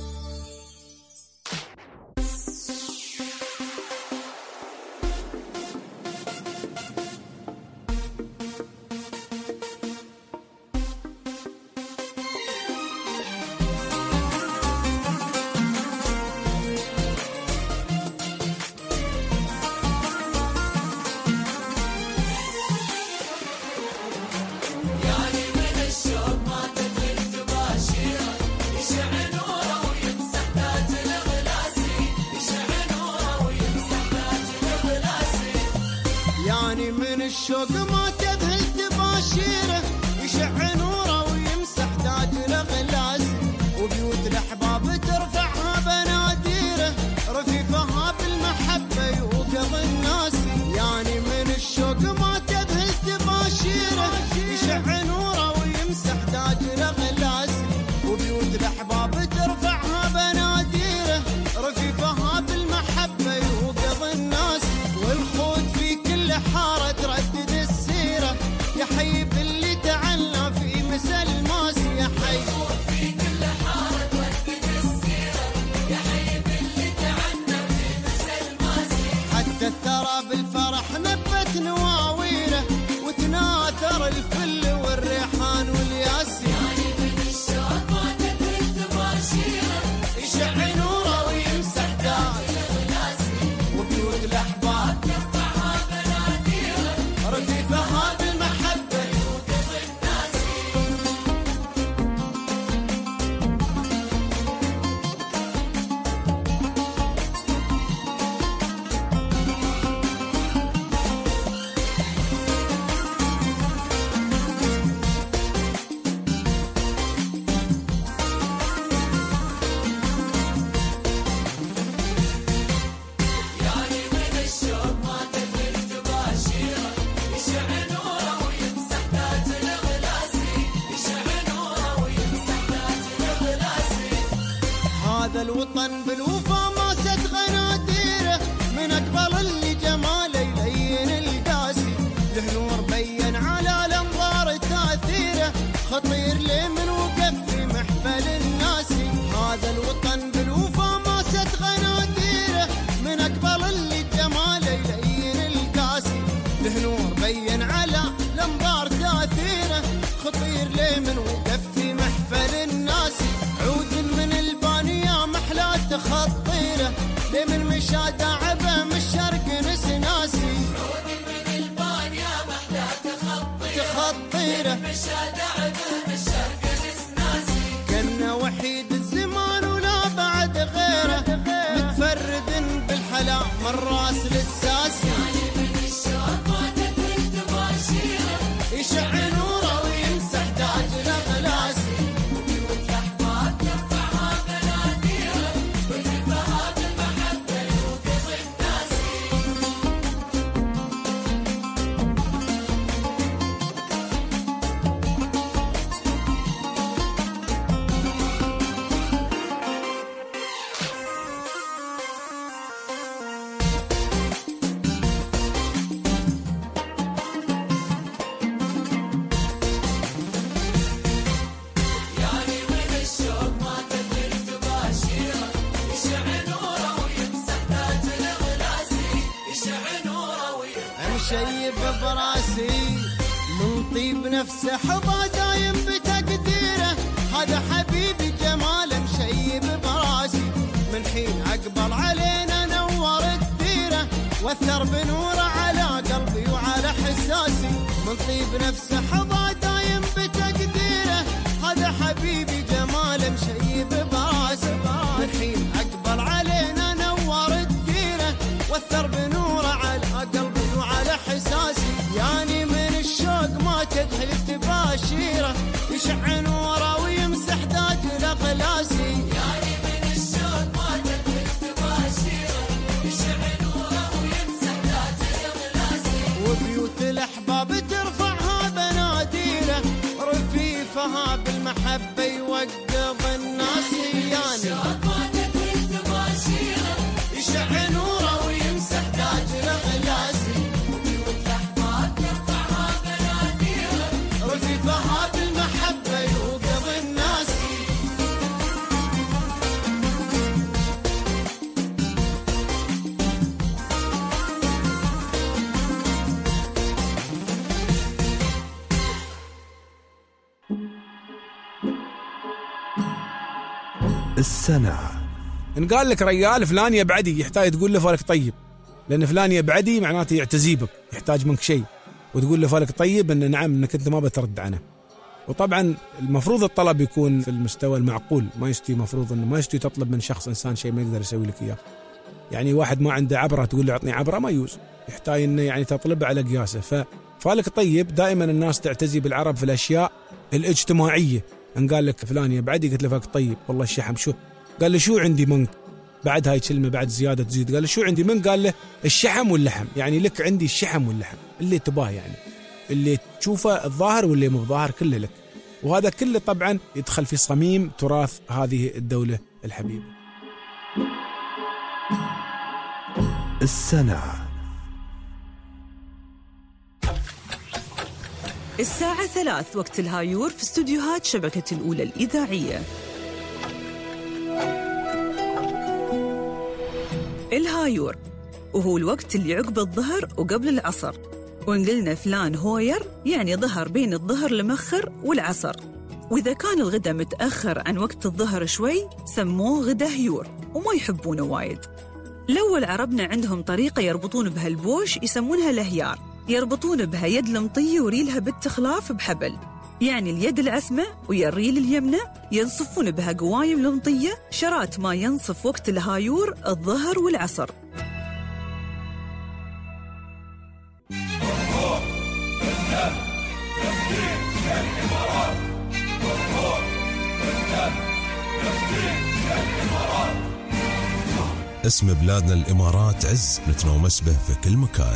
الوطن بالوفا ما سد غناديره، من اقبل اللي جماله يلين القاسي، له نور بين على الانظار تاثيره، خطير ليه من وقف في محفل الناسي. هذا الوطن بالوفا ما سد غناديره، من اقبل اللي جماله يلين القاسي، له نور بين على الانظار تاثيره، خطير ليه من وقف في محفل الناسي. عود من البانية محلات خطيرة، ليه من مشى داعبة من الشرق نسناسي. عود من البانية محلات خطيرة خطيرة، مشى داعبة من الشرق نسناسي. كنا وحيد الزمان ولا بعد غيره، متفرد بالحلا من راس للساسي. يعني من الشوق ما تدري تباشيره، يشع نوره ويمسح تاج الأغلاسي. شيب براسي من طيب نفسه حظى دايم بتقديره، هذا حبيبي جماله مشيب براسي، من حين اقبل علينا نور الديره، واثر بنوره على قلبي وعلى حساسي. من طيب نفسه حظى دايم بتقديره، هذا حبيبي جماله مشيب براسه، الحين أقبل علينا نور الديره، واثر بنوره على قلبي وعلى حساسي، يعني من الشوق ما تدخل تباشيره، يشع نوره ويمسح داج الأقلاسي، يعني من الشوق ما تدخل تباشيره، يشع نوره ويمسح داج الأقلاسي، وبيوت الأحباب ترفعها بناديره، رفيفها بالمحبة يوقظ الناس، يعني ما تدخل تباشيره، يشع نوره ويمسح داج الأقلاسي، وبيوت الأحباب ترفعها بناديره، رفيفها بالمحبة يوقظ الناس. السنة. إن قال لك رجال فلان يبعدي، يحتاج تقول له فالك طيب، لأن فلان يبعدي معناته يعتزي بك، يحتاج منك شيء، وتقول له فالك طيب إن نعم إنك أنت ما بترد عنه. وطبعا المفروض الطلب يكون في المستوى المعقول، ما يستوي مفروض إنه ما يستوي تطلب من شخص إنسان شيء ما يقدر يسوي لك إياه. يعني واحد ما عنده عبرة تقول له أعطني عبرة، ما يوز، يحتاج إنه يعني تطلبه على قياسه. ففالك طيب دائما الناس تعتزي بالعرب في الأشياء الاجتماعية. إن قال لك فلان يبعدي قلت له فالك طيب، والله الشحم شو؟ قال له شو عندي منك؟ بعد هاي كلمة بعد زيادة تزيد، قال له شو عندي منك؟ قال له الشحم واللحم، يعني لك عندي الشحم واللحم اللي تباه، يعني اللي تشوفه الظاهر واللي مو ظاهر كله لك. وهذا كله طبعا يدخل في صميم تراث هذه الدولة الحبيبة. السنة. الساعة ثلاث وقت الهايور في استوديوهات شبكة الأولى الإذاعية. الهايور وهو الوقت اللي عقب الظهر وقبل العصر، وإن قلنا فلان هوير يعني ظهر بين الظهر المخر والعصر، وإذا كان الغدا متأخر عن وقت الظهر شوي سموه غدا هيور وما يحبونه وايد. الأول عربنا عندهم طريقة يربطون بها البوش يسمونها الهيار، يربطون بها يد المطية وريلها بالتخلاف بحبل، يعني اليد العسمة ويا الريل اليمنى ينصفون بها قوايم المطية شرات ما ينصف وقت الهايور الظهر والعصر. اسم بلادنا الإمارات عز نتنومس به في كل مكان.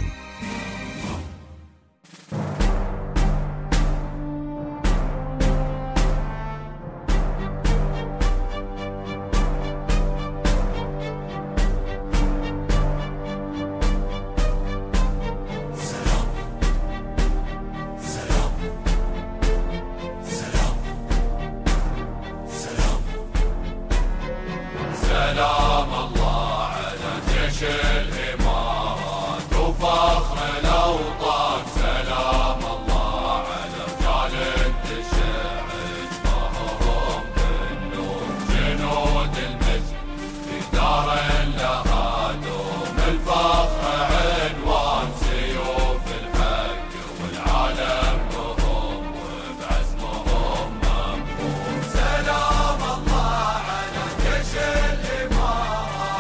سلام الله على جيش الإمارات وفخر الأوطان، سلام الله على رجال الدشع اجمعهم بالنور، جنود المجد في دار لها دوم الفخر عنوان، سيوف الحق والعالم بهم وبعزمهم ممهور. سلام الله على جيش الإمارات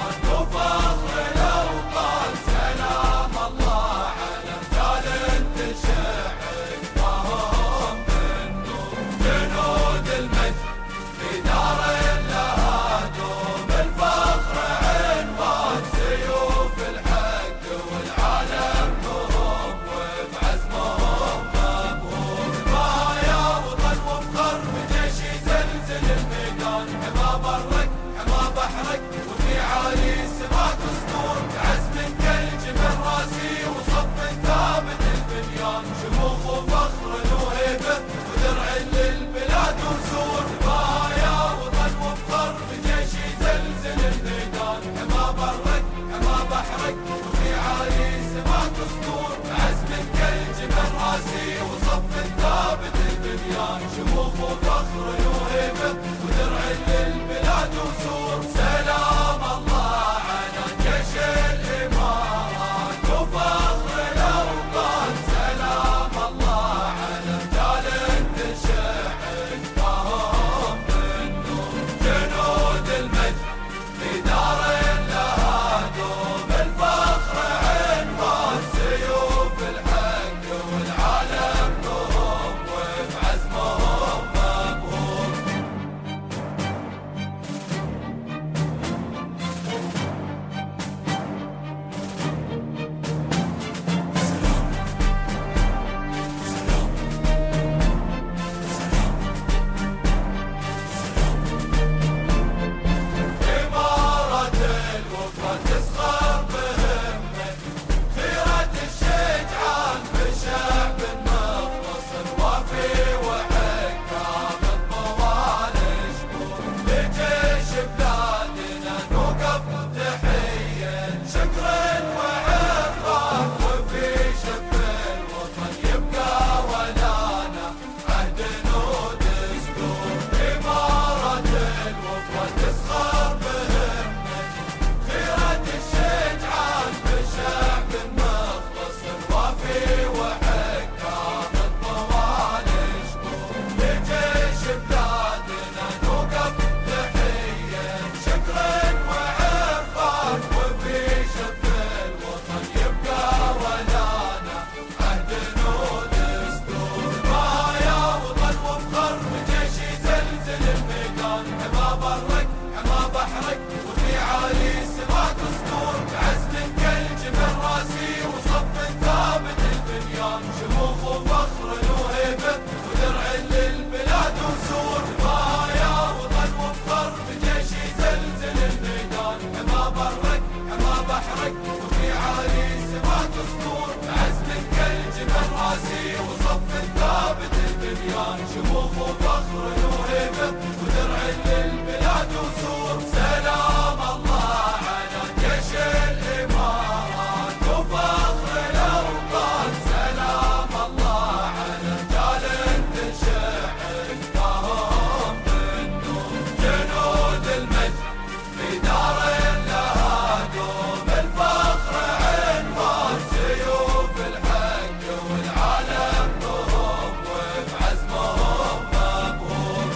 برك حما بحرك وفي عالي السماء تسطور عزم كالجبل راسي وصف ثابت البنيان شموخ وفخر وهيبة ودرع للبلاد وسور سلام الله على جيش الإمارات وفخر الأوطان سلام الله على رجال الشعب فهم بالنور جنود المجد في دار لها دوم الفخر عنوان سيوف الحق والعالم ضرب وبعزمهم مبهور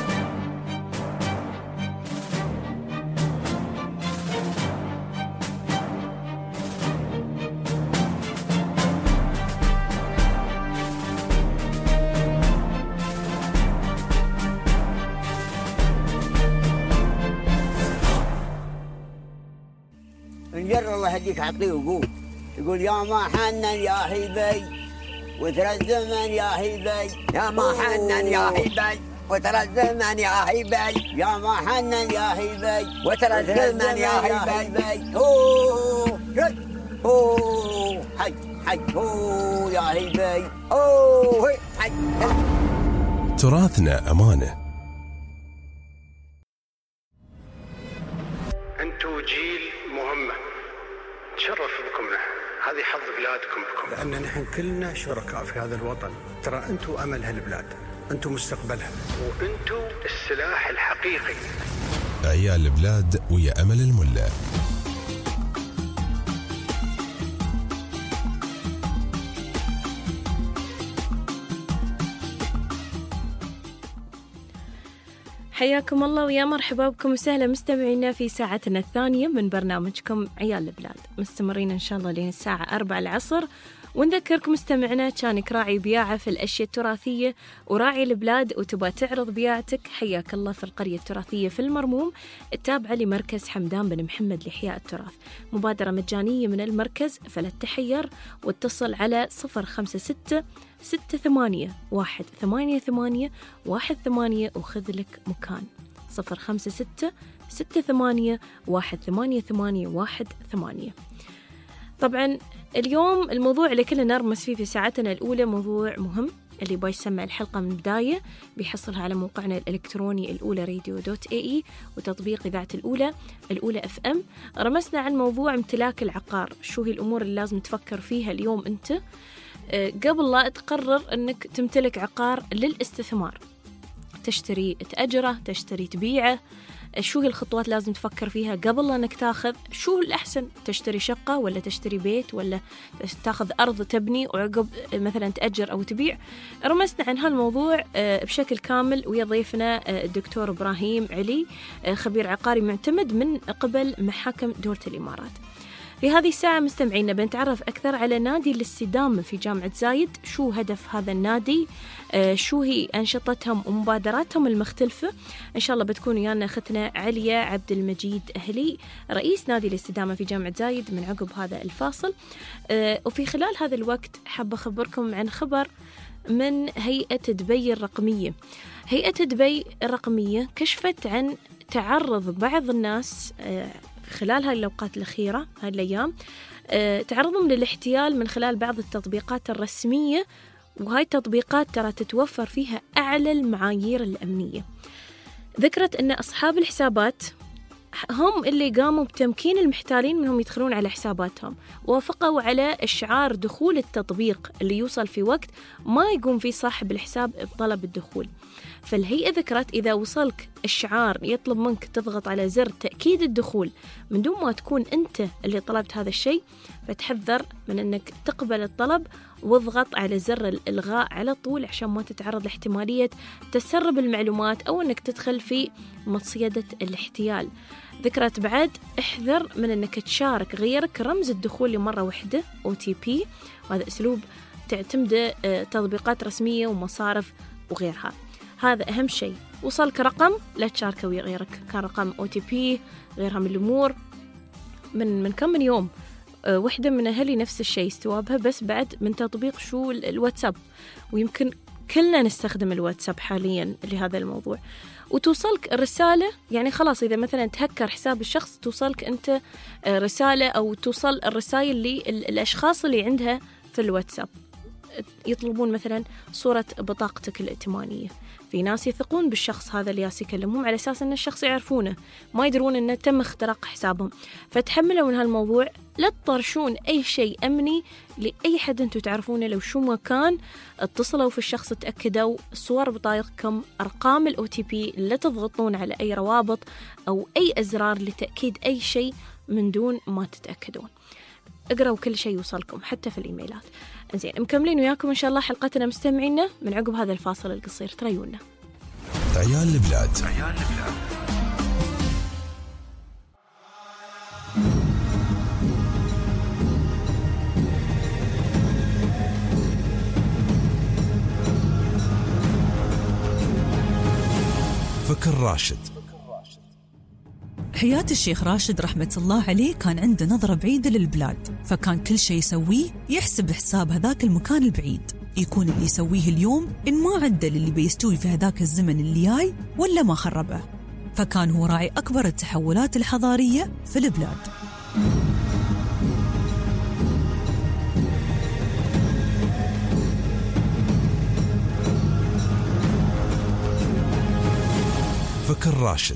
انجر الله يهديك عطيه وقول يقول يا ما حنن يا هيبي وترى الزمن يا هيبي يا ما حنن يا هيبي وترى الزمن يا هيبي يا ما حنن يا هيبي وترى الزمن يا هيبي اوه اوه حي حي اوه يا هيبي اوه حي تراثنا أمانة. أنتوا جيل مهمة تشرف بكم نحن، هذه حظ بلادكم بكم، لأن نحن كلنا شركاء في هذا الوطن. ترى أنتوا أمل هالبلاد، أنتوا مستقبلها، وأنتوا السلاح الحقيقي. عيال البلاد ويا أمل الملا. حياكم الله ويا مرحبا بكم وسهلا مستمعينا في ساعتنا الثانية من برنامجكم عيال البلاد، مستمرين إن شاء الله لين الساعة أربعة العصر. ونذكركم مستمعنا كانك راعي بياعة في الأشياء التراثية وراعي البلاد وتبغى تعرض بياعتك، حياك الله في القرية التراثية في المرموم التابعة لمركز حمدان بن محمد لإحياء التراث. مبادرة مجانية من المركز، فلا تحير واتصل على صفر خمسة ستة ستة ثمانية واحد ثمانية ثمانية واحد ثمانية وخذ لك مكان. صفر خمسة ستة ستة ثمانية واحد ثمانية ثمانية واحد ثمانية. طبعا اليوم الموضوع اللي كلنا نرمس فيه في ساعتنا الأولى موضوع مهم، اللي باي يسمع الحلقة من البداية بيحصلها على موقعنا الإلكتروني الأولى راديو دوت اي اي وتطبيق إذاعة الأولى الأولى اف ام. رمسنا عن موضوع امتلاك العقار، شو هي الأمور اللي لازم تفكر فيها اليوم أنت قبل لا تقرر أنك تمتلك عقار للاستثمار، تشتري تأجره تشتري تبيعه. شو هي الخطوات لازم تفكر فيها قبل أنك تاخذ؟ شو الأحسن، تشتري شقة ولا تشتري بيت ولا تاخذ أرض تبني وعقب مثلا تأجر أو تبيع؟ رمسنا عن هالموضوع بشكل كامل ويا ضيفنا الدكتور إبراهيم علي، خبير عقاري معتمد من قبل محاكم دولة الإمارات. في هذه الساعة مستمعينا بنتعرف أكثر على نادي الاستدامة في جامعة زايد، شو هدف هذا النادي، آه شو هي أنشطتهم ومبادراتهم المختلفة. إن شاء الله بتكون ويانا أختنا عليا عبد المجيد أهلي رئيس نادي الاستدامة في جامعة زايد من عقب هذا الفاصل. آه وفي خلال هذا الوقت حابة أخبركم عن خبر من هيئة دبي الرقمية. هيئة دبي الرقمية كشفت عن تعرض بعض الناس آه خلال هاي الأوقات الأخيرة هاي الأيام أه تعرضهم للاحتيال من خلال بعض التطبيقات الرسمية، وهاي التطبيقات ترى تتوفر فيها أعلى المعايير الأمنية. ذكرت أن أصحاب الحسابات هم اللي قاموا بتمكين المحتالين منهم يدخلون على حساباتهم، وافقوا على إشعار دخول التطبيق اللي يوصل في وقت ما يقوم فيه صاحب الحساب بطلب الدخول. فالهيئة ذكرت إذا وصلك إشعار يطلب منك تضغط على زر تأكيد الدخول من دون ما تكون أنت اللي طلبت هذا الشيء، فتحذر من أنك تقبل الطلب واضغط على زر الإلغاء على طول عشان ما تتعرض لاحتمالية تسرب المعلومات أو أنك تدخل في مصيدة الاحتيال. ذكرت بعد احذر من أنك تشارك غيرك رمز الدخول لمرة واحدة أو تي بي، وهذا أسلوب تعتمد تطبيقات رسمية ومصارف وغيرها. هذا أهم شيء، وصلك رقم لا تشاركه ويا غيرك، كان رقم أو تي بي غيرها من الأمور. من من كم من يوم أه وحدة من أهلي نفس الشيء استوابها، بس بعد من تطبيق شو الواتساب، ويمكن كلنا نستخدم الواتساب حاليا لهذا الموضوع. وتوصلك الرسالة، يعني خلاص إذا مثلا تهكر حساب الشخص توصلك أنت رسالة، أو توصل الرسائل للأشخاص اللي عندها في الواتساب، يطلبون مثلا صورة بطاقتك الائتمانية. في ناس يثقون بالشخص هذا اللي ياس يكلمهم على أساس أن الشخص يعرفونه، ما يدرون أنه تم اختراق حسابهم، فتحملوا من هالموضوع. لا تطرشون أي شيء أمني لأي حد أنتوا تعرفونه لو شو ما كان. اتصلوا في الشخص، تأكدوا صور بطاقتكم، أرقام الأو تي بي، لا تضغطون على أي روابط أو أي أزرار لتأكيد أي شيء من دون ما تتأكدون. اقرأوا كل شيء يوصلكم حتى في الإيميلات. زين، مكملين وياكم إن شاء الله حلقتنا مستمعينا من عقب هذا الفاصل القصير. تريونا عيال البلاد. عيال البلاد. فكر راشد. حياة الشيخ راشد رحمة الله عليه كان عنده نظرة بعيدة للبلاد، فكان كل شيء يسويه يحسب حساب هذاك المكان البعيد، يكون اللي يسويه اليوم إن ما عدل اللي بيستوي في هذاك الزمن اللي جاي ولا ما خربه. فكان هو راعي أكبر التحولات الحضارية في البلاد. فكر راشد.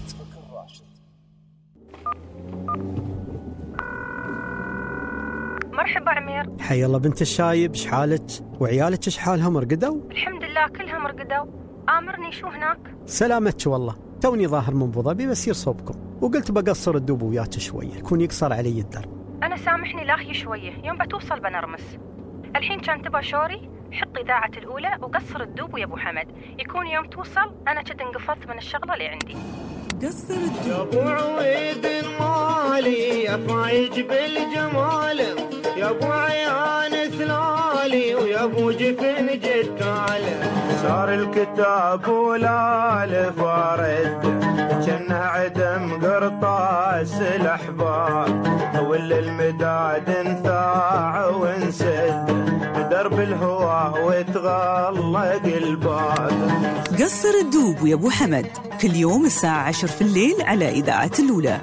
مرحبا عمير. حي الله بنت الشايب، شحالك وعيالك شحالهم رقدوا؟ الحمد لله كلهم رقدوا. آمرني شو هناك؟ سلامتك والله، توني ظاهر من ابو ظبي بس يصوبكم، وقلت بقصر الدوب وياك شويه، يكون يقصر علي الدرب. انا سامحني لاهي شويه، يوم بتوصل بنرمس. الحين كان تبى شوري، حط اذاعه الاولى وقصر الدوب ويا ابو حمد، يكون يوم توصل انا كد انقفضت من الشغله اللي عندي. قصر الدوب. يا ابو عويد المالي يا فايج بالجمال، يا ابو عيان ثلالي ويا ابو جفن جدال، صار الكتاب ولا فارد جنه عدم قرطاس الاحباب، ولا المداد انثاع وانسد بدرب الهوى وتغلق الباب. قصر الدوب ويا ابو حمد كل يوم الساعة عشر في الليل على إذاعة الأولى.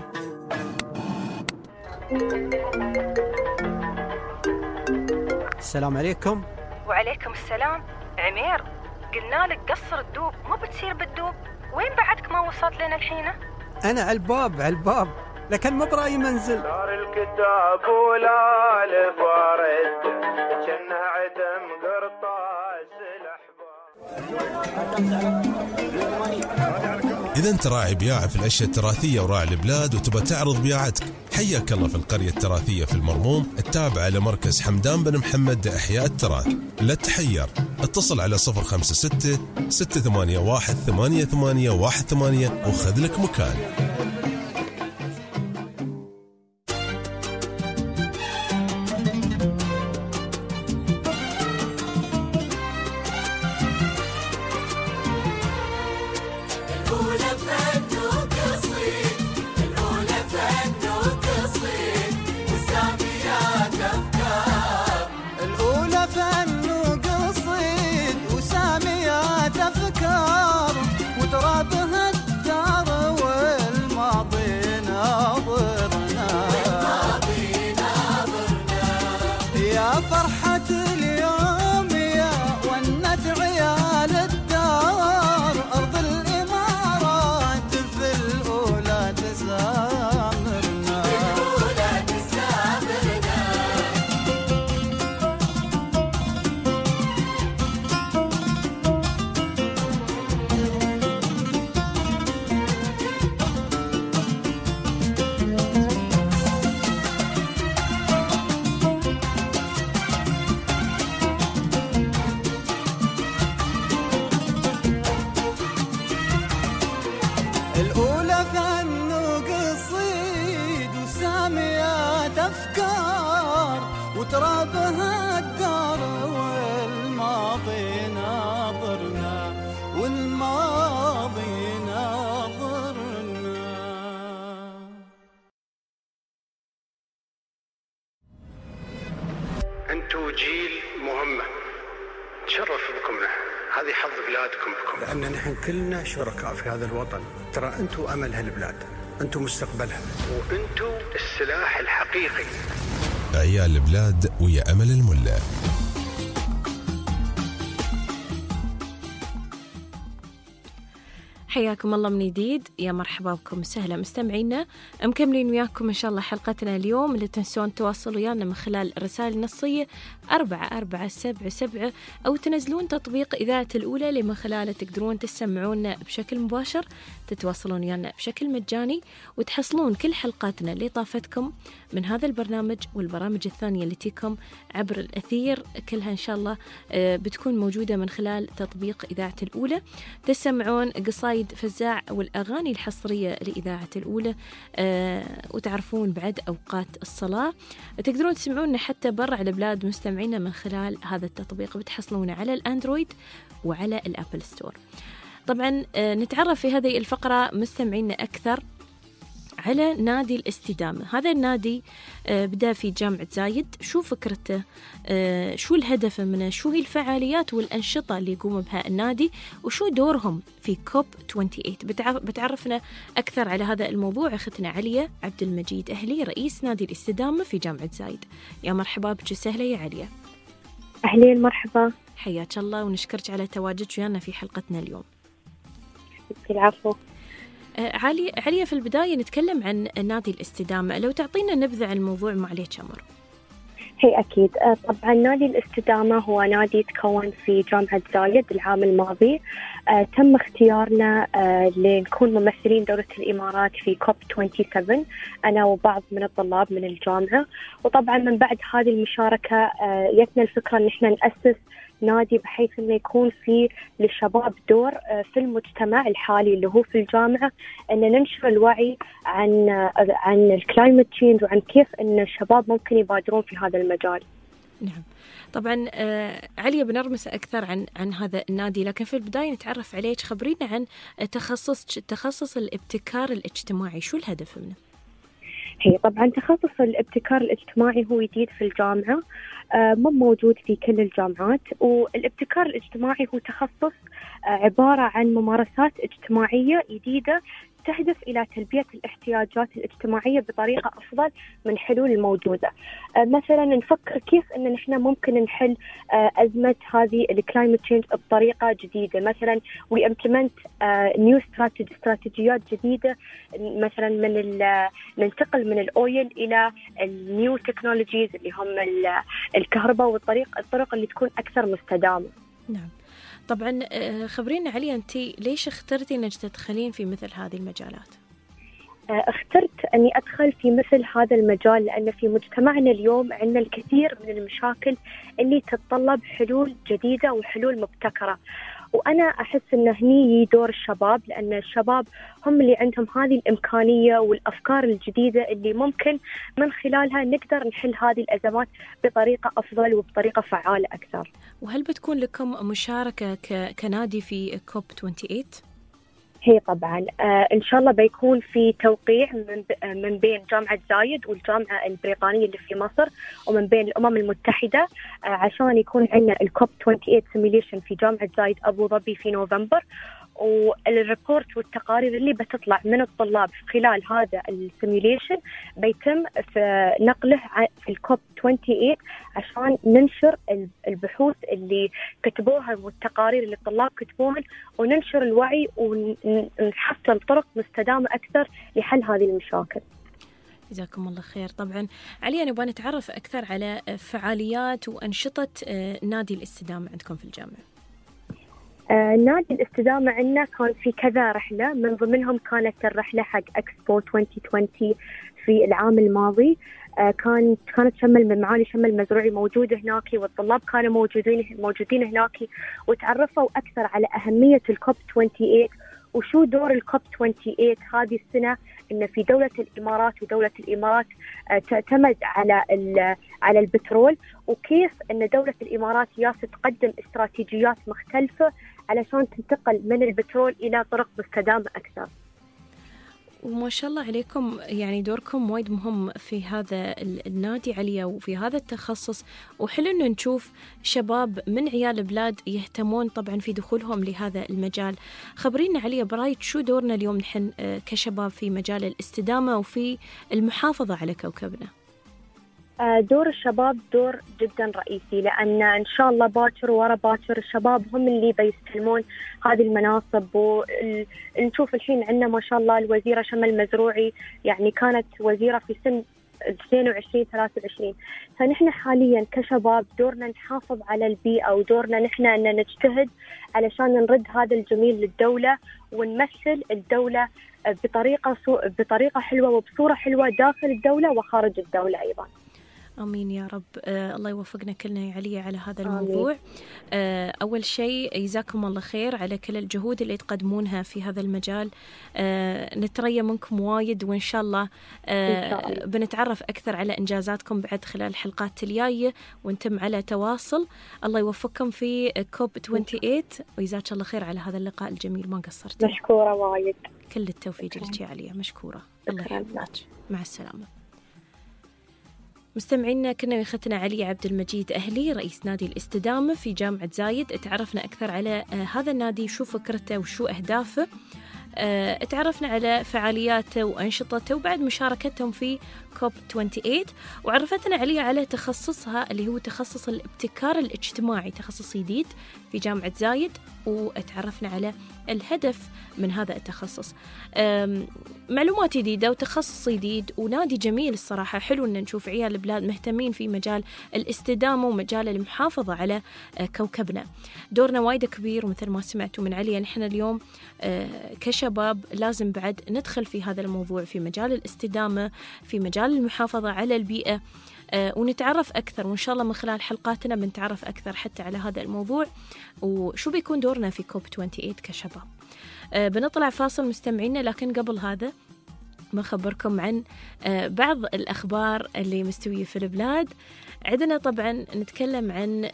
السلام عليكم. وعليكم السلام. عمير، قلنا لك قصر الدوب، مو بتصير بالدوب. وين بعدك ما وصلت لنا الحين؟ أنا على الباب على الباب، لكن ما براي منزل. صار الكتاب ولا الفارد جنه عدم قرطاس الاحباب. إذا أنت راعي بياعة في الأشياء التراثية وراعي البلاد وتبى تعرض بياعتك، حياك الله في القرية التراثية في المرموم التابعة لمركز حمدان بن محمد لإحياء التراث. لا تحير، اتصل على صفر خمسة ستة ستة ثمانية واحد ثمانية ثمانية واحد ثمانية وخذ لك مكان. وترابها الدار والماضي ناظرنا والماضي ناظرنا. انتوا جيل مهمة، تشرف بكم له. هذه حظ بلادكم بكم. لأن نحن كلنا شركاء في هذا الوطن. ترى أنتم أمل هالبلاد، أنتم مستقبلها، وأنتم السلاح الحقيقي. عيال البلاد ويا أمل الملا. حياكم الله من جديد، يا مرحبا بكم وسهلا مستمعينا. مكملين وياكم إن شاء الله حلقتنا اليوم. لا تنسون تواصلوا ويانا من خلال الرسائل النصية أربعة أربعة سبعة سبعة، أو تنزلون تطبيق إذاعة الأولى اللي من خلاله تقدرون تسمعونا بشكل مباشر، تتواصلون ويانا بشكل مجاني، وتحصلون كل حلقاتنا اللي طافتكم من هذا البرنامج والبرامج الثانية اللي تيكم عبر الأثير، كلها إن شاء الله بتكون موجودة من خلال تطبيق إذاعة الأولى. تسمعون قصايد فزاع والأغاني الحصرية لإذاعة الأولى، أه وتعرفون بعد أوقات الصلاة. تقدرون تسمعونا حتى برا على بلاد مستمعينا من خلال هذا التطبيق، بتحصلونه على الأندرويد وعلى الأبل ستور. طبعا أه نتعرف في هذه الفقرة مستمعينا أكثر على نادي الاستدامة. هذا النادي آه بدأ في جامعة زايد. شو فكرته؟ آه شو الهدف منه؟ شو هي الفعاليات والأنشطة اللي يقوم بها النادي؟ وشو دورهم في كوب ثمانية وعشرين؟ بتعرفنا أكثر على هذا الموضوع أختنا عليا عبد المجيد أهلي، رئيس نادي الاستدامة في جامعة زايد. يا مرحبا بك وسهلا يا عليا. أهلين مرحبا. حياك الله ونشكرك على تواجدك ويانا في حلقتنا اليوم. العفو. علي عليا في البداية نتكلم عن نادي الاستدامة، لو تعطينا نبذة عن الموضوع ما عليك أمر. هي أكيد. طبعا نادي الاستدامة هو نادي تكون في جامعة زايد العام الماضي. آه تم اختيارنا آه لنكون ممثلين دولة الإمارات في كوب سبعة وعشرين، أنا وبعض من الطلاب من الجامعة. وطبعا من بعد هذه المشاركة آه جتنا الفكرة أن احنا نأسس نادي بحيث أنه يكون في للشباب دور في المجتمع الحالي اللي هو في الجامعة، أن ننشر الوعي عن عن الكلايمت تشينج وعن كيف أن الشباب ممكن يبادرون في هذا المجال. نعم طبعا. آه عليا بنرمس أكثر عن عن هذا النادي، لكن في البداية نتعرف عليك. خبرينا عن تخصص تخصص الابتكار الاجتماعي، شو الهدف منه؟ هي طبعا تخصص الابتكار الاجتماعي هو جديد في الجامعة، آه مو موجود في كل الجامعات. والابتكار الاجتماعي هو تخصص آه عبارة عن ممارسات اجتماعية جديدة تهدف إلى تلبية الاحتياجات الاجتماعية بطريقة أفضل من حلول الموجودة. آه مثلا نفكر كيف أن نحن ممكن نحل آه أزمة هذه الكلايمت تشينج بطريقة جديدة. مثلا we implement آه new strategy استراتيجيات جديدة، مثلا من ننتقل من الأويل إلى النيو تكنولوجيز اللي هم الكهرباء، والطريق الطرق اللي تكون أكثر مستدامة. نعم طبعا. خبرينا علي أنت ليش اخترتي أنك تدخلين في مثل هذه المجالات؟ اخترت أني أدخل في مثل هذا المجال لأن في مجتمعنا اليوم عندنا الكثير من المشاكل اللي تتطلب حلول جديدة وحلول مبتكرة، وأنا أحس أن هني دور الشباب، لأن الشباب هم اللي عندهم هذه الإمكانية والأفكار الجديدة اللي ممكن من خلالها نقدر نحل هذه الأزمات بطريقة أفضل وبطريقة فعالة أكثر. وهل بتكون لكم مشاركة كنادي في كوب ثمانية وعشرين؟ هي طبعا آه إن شاء الله بيكون في توقيع من, آه من بين جامعة زايد والجامعة البريطانية اللي في مصر ومن بين الأمم المتحدة آه عشان يكون عندنا الكوب ثمانية وعشرين سيميليشن في جامعة زايد أبو ظبي في نوفمبر. والريبورت والتقارير اللي بتطلع من الطلاب خلال هذا السيميليشن بيتم في نقله في الكوب ثمانية وعشرين عشان ننشر البحوث اللي كتبوها والتقارير اللي الطلاب كتبوها، وننشر الوعي ونحصل طرق مستدامة أكثر لحل هذه المشاكل. جزاكم الله خير. طبعا علي نبغى نتعرف أكثر على فعاليات وأنشطة نادي الاستدامة عندكم في الجامعة. آه، نادي الاستدامة عندنا كان في كذا رحلة، من ضمنهم كانت الرحلة حق إكسبو عشرين عشرين في العام الماضي. آه، كان كانت شمل من معالي شمل مزروعي موجود هناك، والطلاب كانوا موجودين موجودين هناك وتعرفوا أكثر على أهمية الكوب ثمانية وعشرين وشو دور الكوب ثمانية وعشرين هذه السنة، إن في دولة الإمارات ودولة الإمارات آه، تعتمد على على البترول، وكيف إن دولة الإمارات ياسة تقدم استراتيجيات مختلفة علشان تنتقل من البترول إلى طرق مستدامة أكثر. وما شاء الله عليكم، يعني دوركم وايد مهم في هذا النادي عليا وفي هذا التخصص، وحلو إنه نشوف شباب من عيال بلاد يهتمون طبعا في دخولهم لهذا المجال. خبرينا عليا برايك شو دورنا اليوم نحن كشباب في مجال الاستدامة وفي المحافظة على كوكبنا؟ دور الشباب دور جدا رئيسي، لأن إن شاء الله باكر ورا باكر الشباب هم اللي بيستلمون هذه المناصب. ونشوف الحين عندنا ما شاء الله الوزيرة شمل المزروعي، يعني كانت وزيرة في سن اثنين وعشرين ثلاثة وعشرين. فنحن حاليا كشباب دورنا نحافظ على البيئة، ودورنا نحن أن نجتهد علشان نرد هذا الجميل للدولة ونمثل الدولة بطريقة بطريقة حلوة وبصورة حلوة داخل الدولة وخارج الدولة أيضا. آمين يا رب. آه الله يوفقنا كلنا يا علي على هذا الموضوع. آه أول شيء يجزاكم الله خير على كل الجهود اللي تقدمونها في هذا المجال. آه نتريا منكم وايد، وإن شاء الله آه بنتعرف أكثر على إنجازاتكم بعد خلال الحلقات الجاية، ونتم على تواصل. الله يوفقكم في كوب ثمانية وعشرين، ويجزاك الله خير على هذا اللقاء الجميل، ما قصرتي. مشكورة وايد. كل التوفيق لك يا عليا، مشكورة. الله يحفظك. مع السلامة. مستمعينا، كنا ويختنا علي عبد المجيد أهلي رئيس نادي الاستدامة في جامعة زايد. تعرفنا أكثر على هذا النادي، شو فكرته وشو أهدافه. تعرفنا على فعالياته وأنشطته وبعد مشاركتهم في كوب ثمانية وعشرين، وعرفتنا علي على تخصصها اللي هو تخصص الابتكار الاجتماعي، تخصص جديد في جامعة زايد، وتعرفنا على الهدف من هذا التخصص. معلومات جديدة وتخصص جديد ونادي جميل الصراحة. حلو أن نشوف عيال البلاد مهتمين في مجال الاستدامة ومجال المحافظة على كوكبنا. دورنا وايد كبير، ومثل ما سمعتوا من علي نحن اليوم كشباب لازم بعد ندخل في هذا الموضوع في مجال الاستدامة، في مجال المحافظة على البيئة، ونتعرف أكثر. وإن شاء الله من خلال حلقاتنا بنتعرف أكثر حتى على هذا الموضوع وشو بيكون دورنا في كوب ثمانية وعشرين كشباب. بنطلع فاصل مستمعينا، لكن قبل هذا بخبركم عن بعض الأخبار اللي مستوية في البلاد. عندنا طبعا نتكلم عن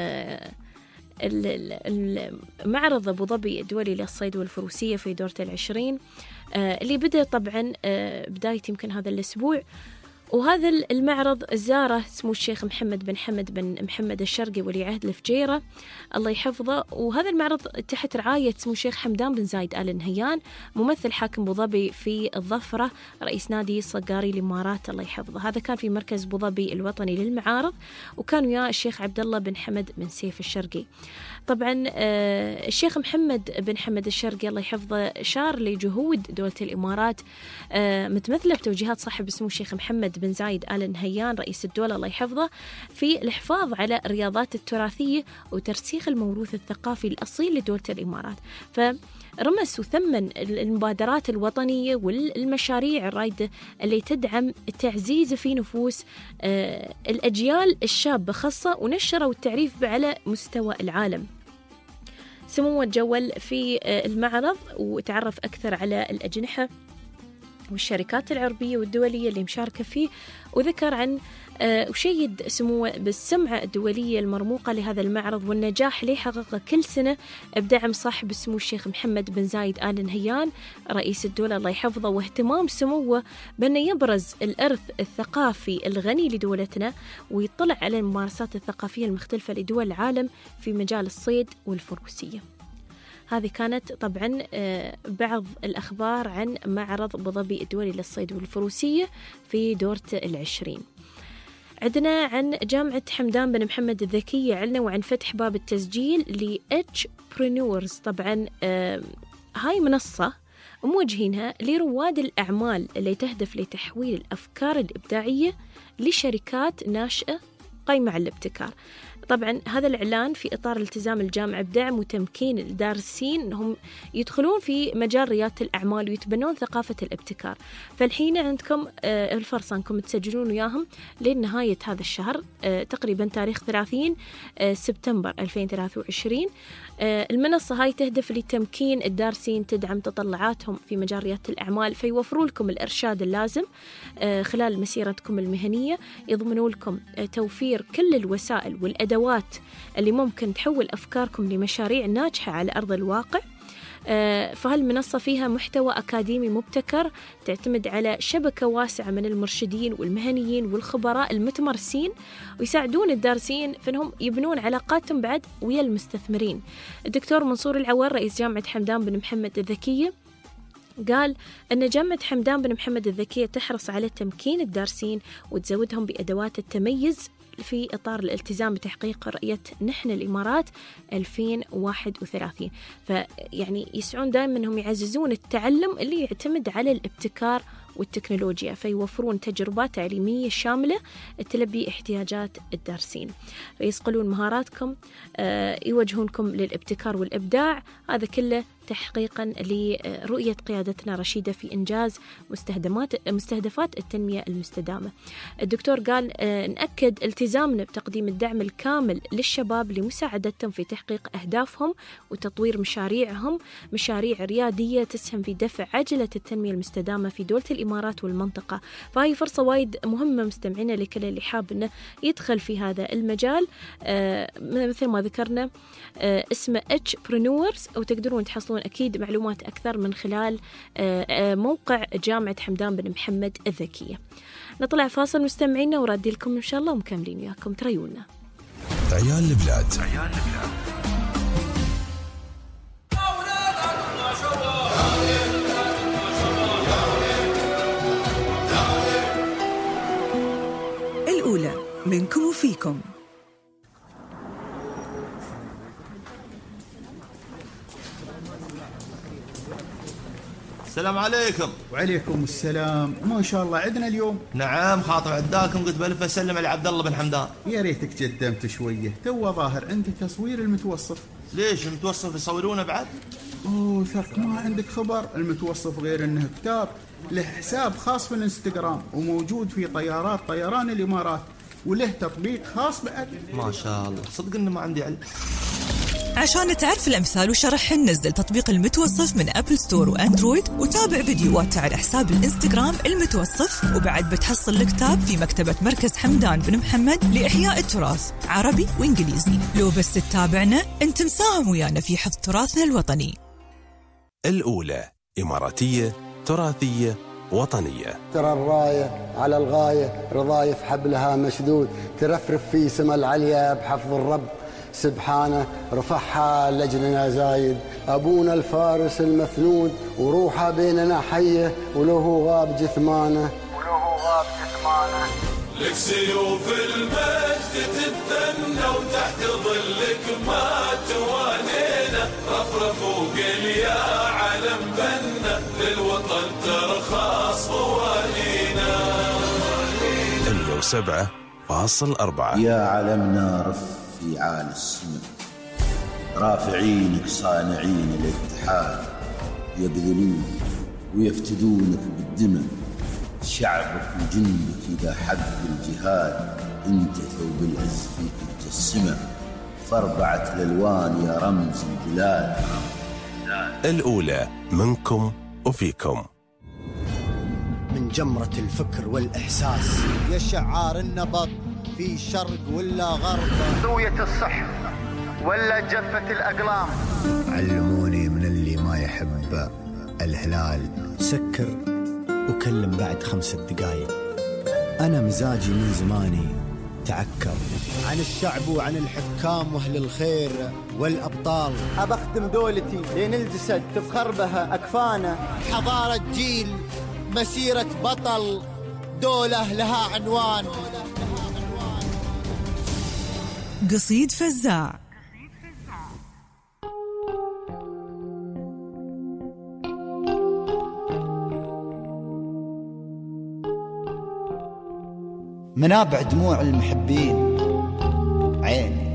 المعرض أبو ظبي الدولي للصيد والفروسية في دورته العشرين، اللي بدأ طبعا بداية يمكن هذا الأسبوع. وهذا المعرض زاره سمو الشيخ محمد بن حمد بن محمد الشرقي ولي عهد الفجيرة الله يحفظه. وهذا المعرض تحت رعاية سمو الشيخ حمدان بن زايد آل نهيان، ممثل حاكم أبو ظبي في الظفرة، رئيس نادي صقاري الإمارات الله يحفظه. هذا كان في مركز أبو ظبي الوطني للمعارض، وكان وياه الشيخ عبد الله بن حمد بن سيف الشرقي. طبعا الشيخ محمد بن حمد الشرقي الله يحفظه شار لجهود دولة الإمارات متمثلة بتوجيهات صاحب سمو الشيخ محمد بن زايد آل نهيان رئيس الدولة الله يحفظه في الحفاظ على الرياضات التراثية وترسيخ الموروث الثقافي الأصيل لدولة الإمارات. فرمس وثمن المبادرات الوطنية والمشاريع الرايدة اللي تدعم التعزيز في نفوس الأجيال الشابة خاصة، ونشره والتعريف على مستوى العالم. سموه تجول في المعرض وتعرف أكثر على الأجنحة والشركات العربية والدولية اللي مشاركة فيه، وذكر عن وشيد سموه بالسمعة الدولية المرموقة لهذا المعرض والنجاح اللي حققه كل سنة بدعم صاحب سمو الشيخ محمد بن زايد آل نهيان رئيس الدولة الله يحفظه، واهتمام سموه بأن يبرز الإرث الثقافي الغني لدولتنا ويطلع على الممارسات الثقافية المختلفة لدول العالم في مجال الصيد والفروسية. هذه كانت طبعا بعض الأخبار عن معرض أبو ظبي الدولي للصيد والفروسية في دورته العشرين. عندنا عن جامعة حمدان بن محمد الذكية علنوا عن فتح باب التسجيل ل إتشبرينورز. طبعا هاي منصة موجهينها لرواد الأعمال اللي تهدف لتحويل الأفكار الإبداعية لشركات ناشئة قايمة على الابتكار. طبعا هذا الإعلان في إطار التزام الجامعة بدعم وتمكين الدارسين أنهم يدخلون في مجال ريادة الأعمال ويتبنون ثقافة الابتكار. فالحين عندكم الفرصة أنكم تسجلون وياهم لنهاية هذا الشهر، تقريبا تاريخ ثلاثين سبتمبر ألفين وثلاثة وعشرين. المنصة هاي تهدف لتمكين الدارسين، تدعم تطلعاتهم في مجال ريادة الأعمال، فيوفروا لكم الإرشاد اللازم خلال مسيرتكم المهنية، يضمنوا لكم توفير كل الوسائل والأدوات اللي ممكن تحول أفكاركم لمشاريع ناجحة على أرض الواقع. فهالمنصة فيها محتوى أكاديمي مبتكر، تعتمد على شبكة واسعة من المرشدين والمهنيين والخبراء المتمرسين، ويساعدون الدارسين في أنهم يبنون علاقاتهم بعد ويا المستثمرين. الدكتور منصور العوار رئيس جامعة حمدان بن محمد الذكية قال أن جامعة حمدان بن محمد الذكية تحرص على تمكين الدارسين وتزودهم بأدوات التميز في إطار الالتزام بتحقيق رؤية نحن الإمارات ألفين وواحد وثلاثين. فيعني يسعون دائما أنهم يعززون التعلم اللي يعتمد على الابتكار والتكنولوجيا، فيوفرون تجربات تعليمية شاملة تلبي احتياجات الدارسين، فيصقلون مهاراتكم، يوجهونكم للابتكار والإبداع، هذا كله تحقيقا لرؤية قيادتنا رشيدة في إنجاز مستهدفات مستهدفات التنمية المستدامة. الدكتور قال نأكد التزامنا بتقديم الدعم الكامل للشباب لمساعدتهم في تحقيق أهدافهم وتطوير مشاريعهم، مشاريع ريادية تسهم في دفع عجلة التنمية المستدامة في دولة الإمارات والمنطقة. فهي فرصة وايد مهمة مستمعينا لكل اللي حاب إنه يدخل في هذا المجال. آه مثل ما ذكرنا آه اسمه اتشبرنورز، وتقدرون تحصلون أكيد معلومات أكثر من خلال آه آه موقع جامعة حمدان بن محمد الذكية. نطلع فاصل مستمعينا ورادي لكم إن شاء الله ومكملين وياكم، تريونا عيال البلاد. الأولى منكم وفيكم. السلام عليكم. وعليكم السلام. ما شاء الله عندنا اليوم. نعم خاطر عداكم، قلت بلف اسلم على عبد الله بن حمدان. يا ريتك قدمت شويه، تو ظاهر عندك تصوير المتوصف. ليش المتوصف يصورونه بعد؟ اوه ثرك ما عندك خبر، المتوصف غير انه كتاب له حساب خاص في الانستغرام وموجود في طيارات طيران الامارات، وله تطبيق خاص بعد. ما شاء الله، صدق انه ما عندي علم. عشان تعرف الأمثال وشرحهم نزل تطبيق المتوصف من أبل ستور وأندرويد، وتابع فيديوهات على حساب الإنستغرام المتوصف، وبعد بتحصل الكتاب في مكتبة مركز حمدان بن محمد لإحياء التراث عربي وإنجليزي. لو بس تتابعنا أنت مساهم ويانا في حفظ تراثنا الوطني. الأولى إماراتية تراثية وطنية. ترى الراية على الغاية رضايف حبلها مشدود، ترفرف في سما العليا بحفظ الرب سبحانه، رفعها لجلنا زايد أبونا الفارس المفنود، وروحه بيننا حية وله غاب جثمانه وله غاب جثمانه. لك سيوف المجد تتثنى وتحت ظلك ما توانينا، رفرف وقل يا علم بنا للوطن ترخص موالينا. مية وسبعة فاصل أربعة. يا علمنا رف في عال السماء، رافعينك صانعين الاتحاد، يبذلون ويفتدونك بالدماء، شعبك وجندك إذا حب الجهاد، انت ثوب العز فيك تجسمه، فاربعة الألوان يا رمز البلاد. الأولى منكم وفيكم. من جمرة الفكر والإحساس يا شعار النبض في شرق ولا غرب، سوية الصح ولا جفة الأقلام. علموني من اللي ما يحب الهلال سكر وكلم بعد خمسة دقايق، أنا مزاجي من زماني تعكر عن الشعب وعن الحكام وأهل الخير والأبطال. أبخدم دولتي لين الجسد تفخر بها أكفانه، حضارة جيل مسيرة بطل، دولة لها عنوان. قصيد فزاع. منابع دموع المحبين عيني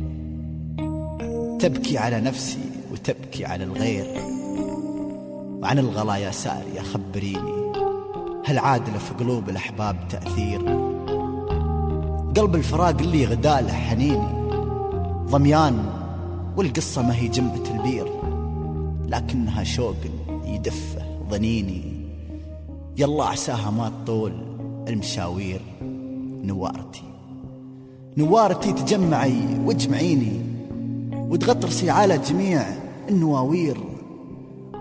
تبكي على نفسي وتبكي على الغير، وعن الغلايا سارية خبريني، هل عادل في قلوب الأحباب تأثير؟ قلب الفراق اللي غداله حنيني ضميان، والقصة ما هي جنبة البير، لكنها شوق يدفه ظنيني. يلا عساها ما تطول المشاوير، نوارتي نوارتي تجمعي واجمعيني، وتغطرسي على جميع النواوير.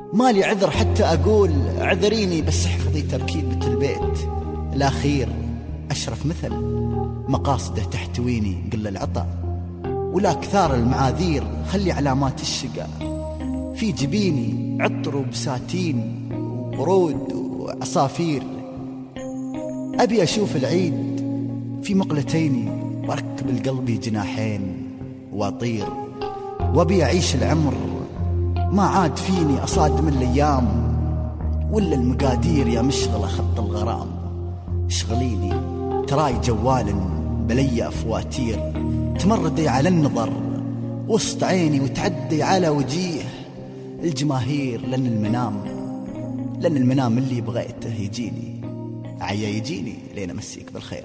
مالي عذر حتى أقول عذريني، بس احفظي تركيبة البيت الأخير أشرف مثل مقاصده تحتويني قل العطاء، ولا كثار المعاذير خلي علامات الشقاء في جبيني، عطر وبساتين ورود وعصافير. أبي أشوف العيد في مقلتيني وأركب القلب جناحين وأطير، وأبي أعيش العمر ما عاد فيني أصادم الأيام، ولا المقادير يا مشغلة خط الغرام. اشغليني تراي جوال بلي أفواتير، تمردي على النظر وسط عيني وتعدي على وجيه الجماهير، لأن المنام لأن المنام اللي بغيته يجيني، عيا يجيني لين أمسيك بالخير.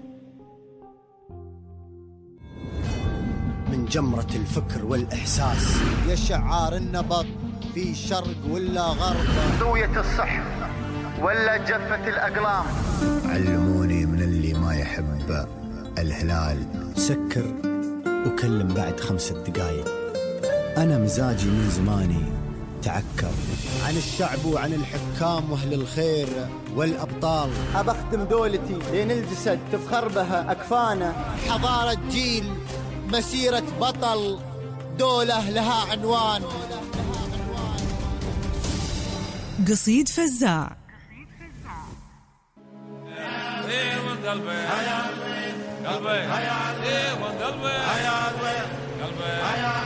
من جمرة الفكر والإحساس يا شعار النبض في شرق ولا غرب، ذوية الصحف ولا جفة الأقلام. علموني من اللي ما يحب الهلال سكر وكلم بعد خمسة دقايق، أنا مزاجي من زماني تعكر. عن الشعب وعن الحكام واهل الخير والأبطال، أبختم دولتي لين الجسد تفخر بها أكفانا. حضارة جيل مسيرة بطل، دولة لها عنوان. قصيد فزاع. قلبي قلبي ايه قلبي قلبي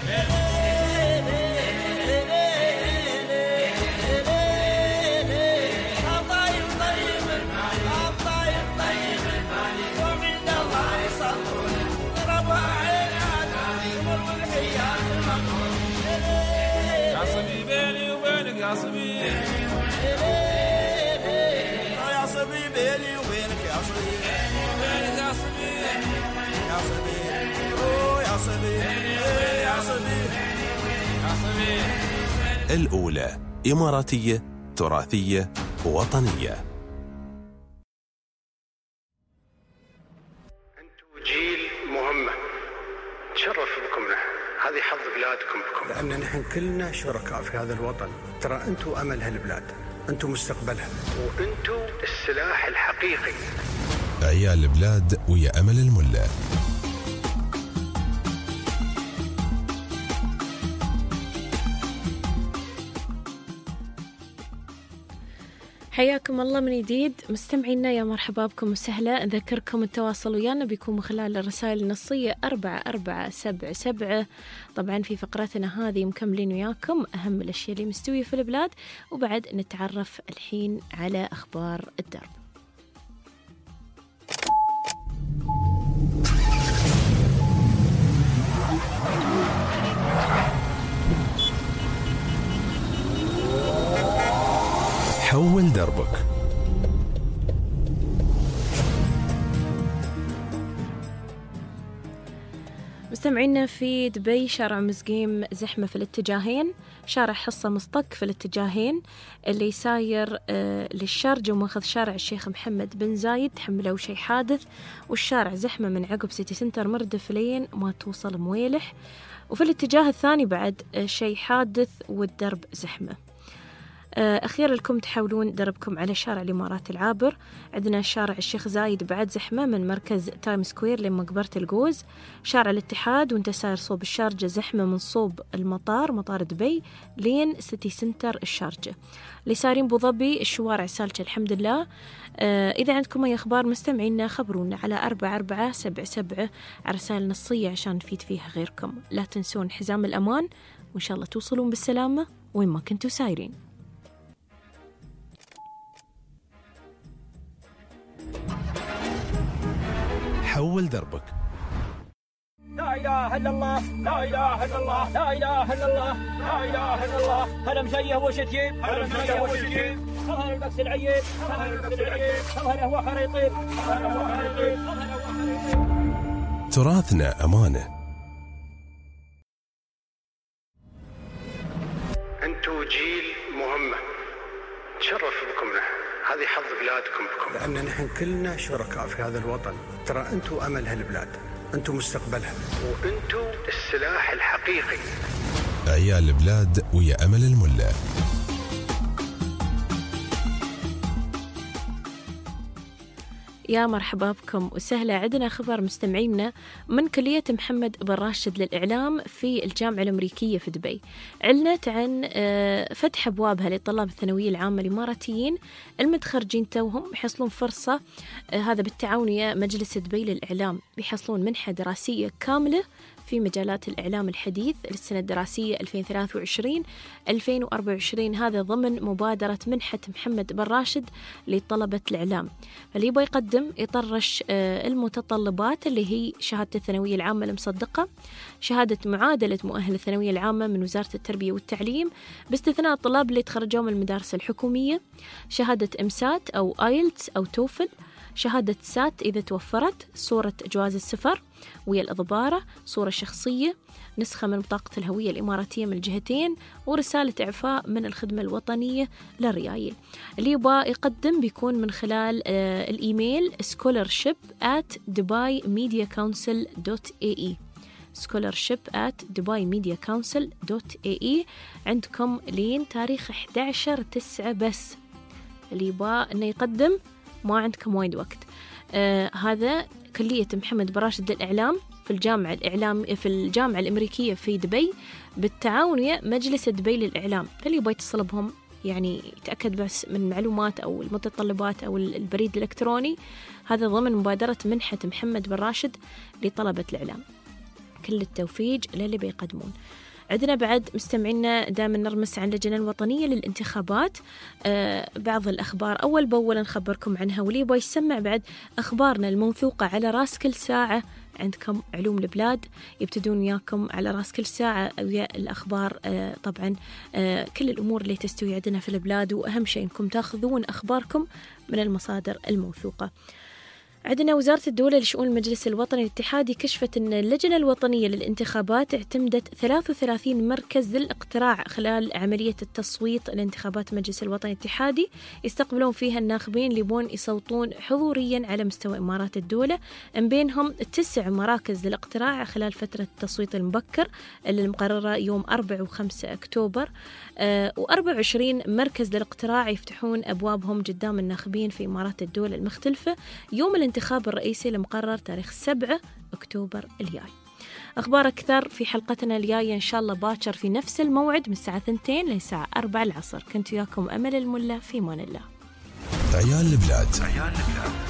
يا صبي بيني وبينك يا صبي، يا صبي بيني وبينك يا صبي، بينك يا صبي يا صبي يا صبي يا صبي يا صبي. الأولى إماراتية تراثية وطنية. أنتم جيل مهمة تشرف بكم نحن، هذه حظ بلادكم بكم، لأن نحن كلنا شركاء في هذا الوطن. ترى أنتم أمل هالبلاد، أنتم مستقبلها، وأنتم السلاح الحقيقي. عيال البلاد ويا أمل الملا. حياكم الله من جديد مستمعينا، يا مرحبا بكم وسهلا. نذكركم التواصل ويانا بيكون من خلال الرسائل النصية أربعة أربعة سبعة سبعة. طبعا في فقرتنا هذه مكملين وياكم أهم الأشياء اللي مستوية في البلاد، وبعد نتعرف الحين على أخبار الدرب. حول دربك. مستمعينا في دبي شارع مزقيم زحمة في الاتجاهين، شارع حصة مصطك في الاتجاهين، اللي ساير آه للشارجة وماخذ شارع الشيخ محمد بن زايد تحمله شيء حادث، والشارع زحمة من عقب سيتي سنتر مردف لين ما توصل مويلح، وفي الاتجاه الثاني بعد آه شيء حادث والدرب زحمة. أخيرا لكم تحاولون دربكم على شارع الإمارات العابر، عندنا شارع الشيخ زايد بعد زحمة من مركز تايم سكوير لمقبرة الجوز، شارع الاتحاد وانت ساير صوب الشارجة زحمة من صوب المطار مطار دبي لين سيتي سنتر الشارجة، اللي سارين بو ظبي الشوارع سالكة الحمد لله. آه إذا عندكم أي أخبار مستمعينا خبرونا على أربعة أربعة سبعة سبعة على رسائل نصية عشان نفيد فيها غيركم. لا تنسون حزام الأمان، وإن شاء الله توصلون بالسلامة وين ما كنتوا سايرين. حول دربك. لا إله إلا الله لا إله إلا الله لا إله إلا الله لا إله إلا الله. هلا مزيه وشتيب هلا مزيه وشتيب، ظهر البكس العيب ظهر البكس العيب، ظهر هو حريطيب ظهر هو حريطيب. تراثنا أمانة. أنتم جيل مهمة تشرف بكم نحن، هذه حظ بلادكم بكم، لأن نحن كلنا شركاء في هذا الوطن. ترى أنتم أمل هالبلاد، أنتم مستقبلها، وأنتم السلاح الحقيقي. عيال البلاد ويا أمل الملا. يا مرحبا بكم وسهلا. عندنا خبر مستمعينا من كلية محمد بن راشد للإعلام في الجامعة الأمريكية في دبي. أعلنت عن فتح أبوابها لطلاب الثانوية العامة الإماراتيين المتخرجين توهم يحصلون فرصة، هذا بالتعاون ويا مجلس دبي للإعلام، بيحصلون منحة دراسية كاملة في مجالات الإعلام الحديث للسنة الدراسية ألفين وثلاثة وعشرين ألفين وأربعة وعشرين، هذا ضمن مبادرة منحة محمد بن راشد لطلبة الإعلام. فاللي يبغى يقدم يطرش المتطلبات اللي هي شهادة الثانوية العامة المصدقة، شهادة معادلة مؤهل الثانوية العامة من وزارة التربية والتعليم باستثناء الطلاب اللي تخرجوا من المدارس الحكومية، شهادة إمسات أو آيلتس أو توفل، شهادة سات إذا توفرت، صورة جواز السفر ويا الإضبارة، صورة شخصية، نسخة من بطاقة الهوية الإماراتية من الجهتين، ورسالة إعفاء من الخدمة الوطنية للريايل. اللي يبغى يقدم بيكون من خلال آه الإيميل scholarship at dubai media council dot a e scholarship at dubai media council dot a e. عندكم لين تاريخ أحد عشر تسعة بس، اللي يبغى إنه يقدم ما عندكم وايد وقت. آه هذا كلية محمد بن راشد للإعلام في الجامعة الإعلام في الجامعة الأمريكية في دبي بالتعاون ويا مجلس دبي للإعلام. فاللي يبغى يتصل بهم يعني يتأكد بس من المعلومات أو المتطلبات أو البريد الإلكتروني، هذا ضمن مبادرة منحة محمد بن راشد لطلبة الإعلام. كل التوفيق للي بيقدمون. عندنا بعد مستمعينا دائما نرمس عن اللجنة الوطنية للانتخابات، آه بعض الأخبار أول بأول نخبركم عنها، واللي يبغى يسمع بعد أخبارنا الموثوقة على رأس كل ساعة. عندكم علوم البلاد يبتدون وياكم على رأس كل ساعة ويا الأخبار، آه طبعا آه كل الأمور اللي تستوي عندنا في البلاد، وأهم شيء إنكم تأخذون أخباركم من المصادر الموثوقة. عندنا وزارة الدولة لشؤون المجلس الوطني الاتحادي كشفت أن اللجنة الوطنية للانتخابات اعتمدت ثلاثة وثلاثين مركز للاقتراع خلال عملية التصويت لانتخابات المجلس الوطني الاتحادي، يستقبلون فيها الناخبين اللي يبون يصوتون حضوريا على مستوى إمارات الدولة. من بينهم تسع مراكز للاقتراع خلال فترة التصويت المبكر اللي المقررة يوم أربعة وخمسة أكتوبر، أه وأربعة وعشرين مركز للاقتراع يفتحون أبوابهم قدام الناخبين في إمارات الدولة المختلفة يوم الانتخاب الرئيسي المقرر تاريخ سبعة أكتوبر الجاي. أخبار أكثر في حلقتنا الجاية إن شاء الله باكر في نفس الموعد من الساعة اثنتين للساعة أربعة العصر. كنت وياكم أمل الملا، في مان الله. عيال البلاد.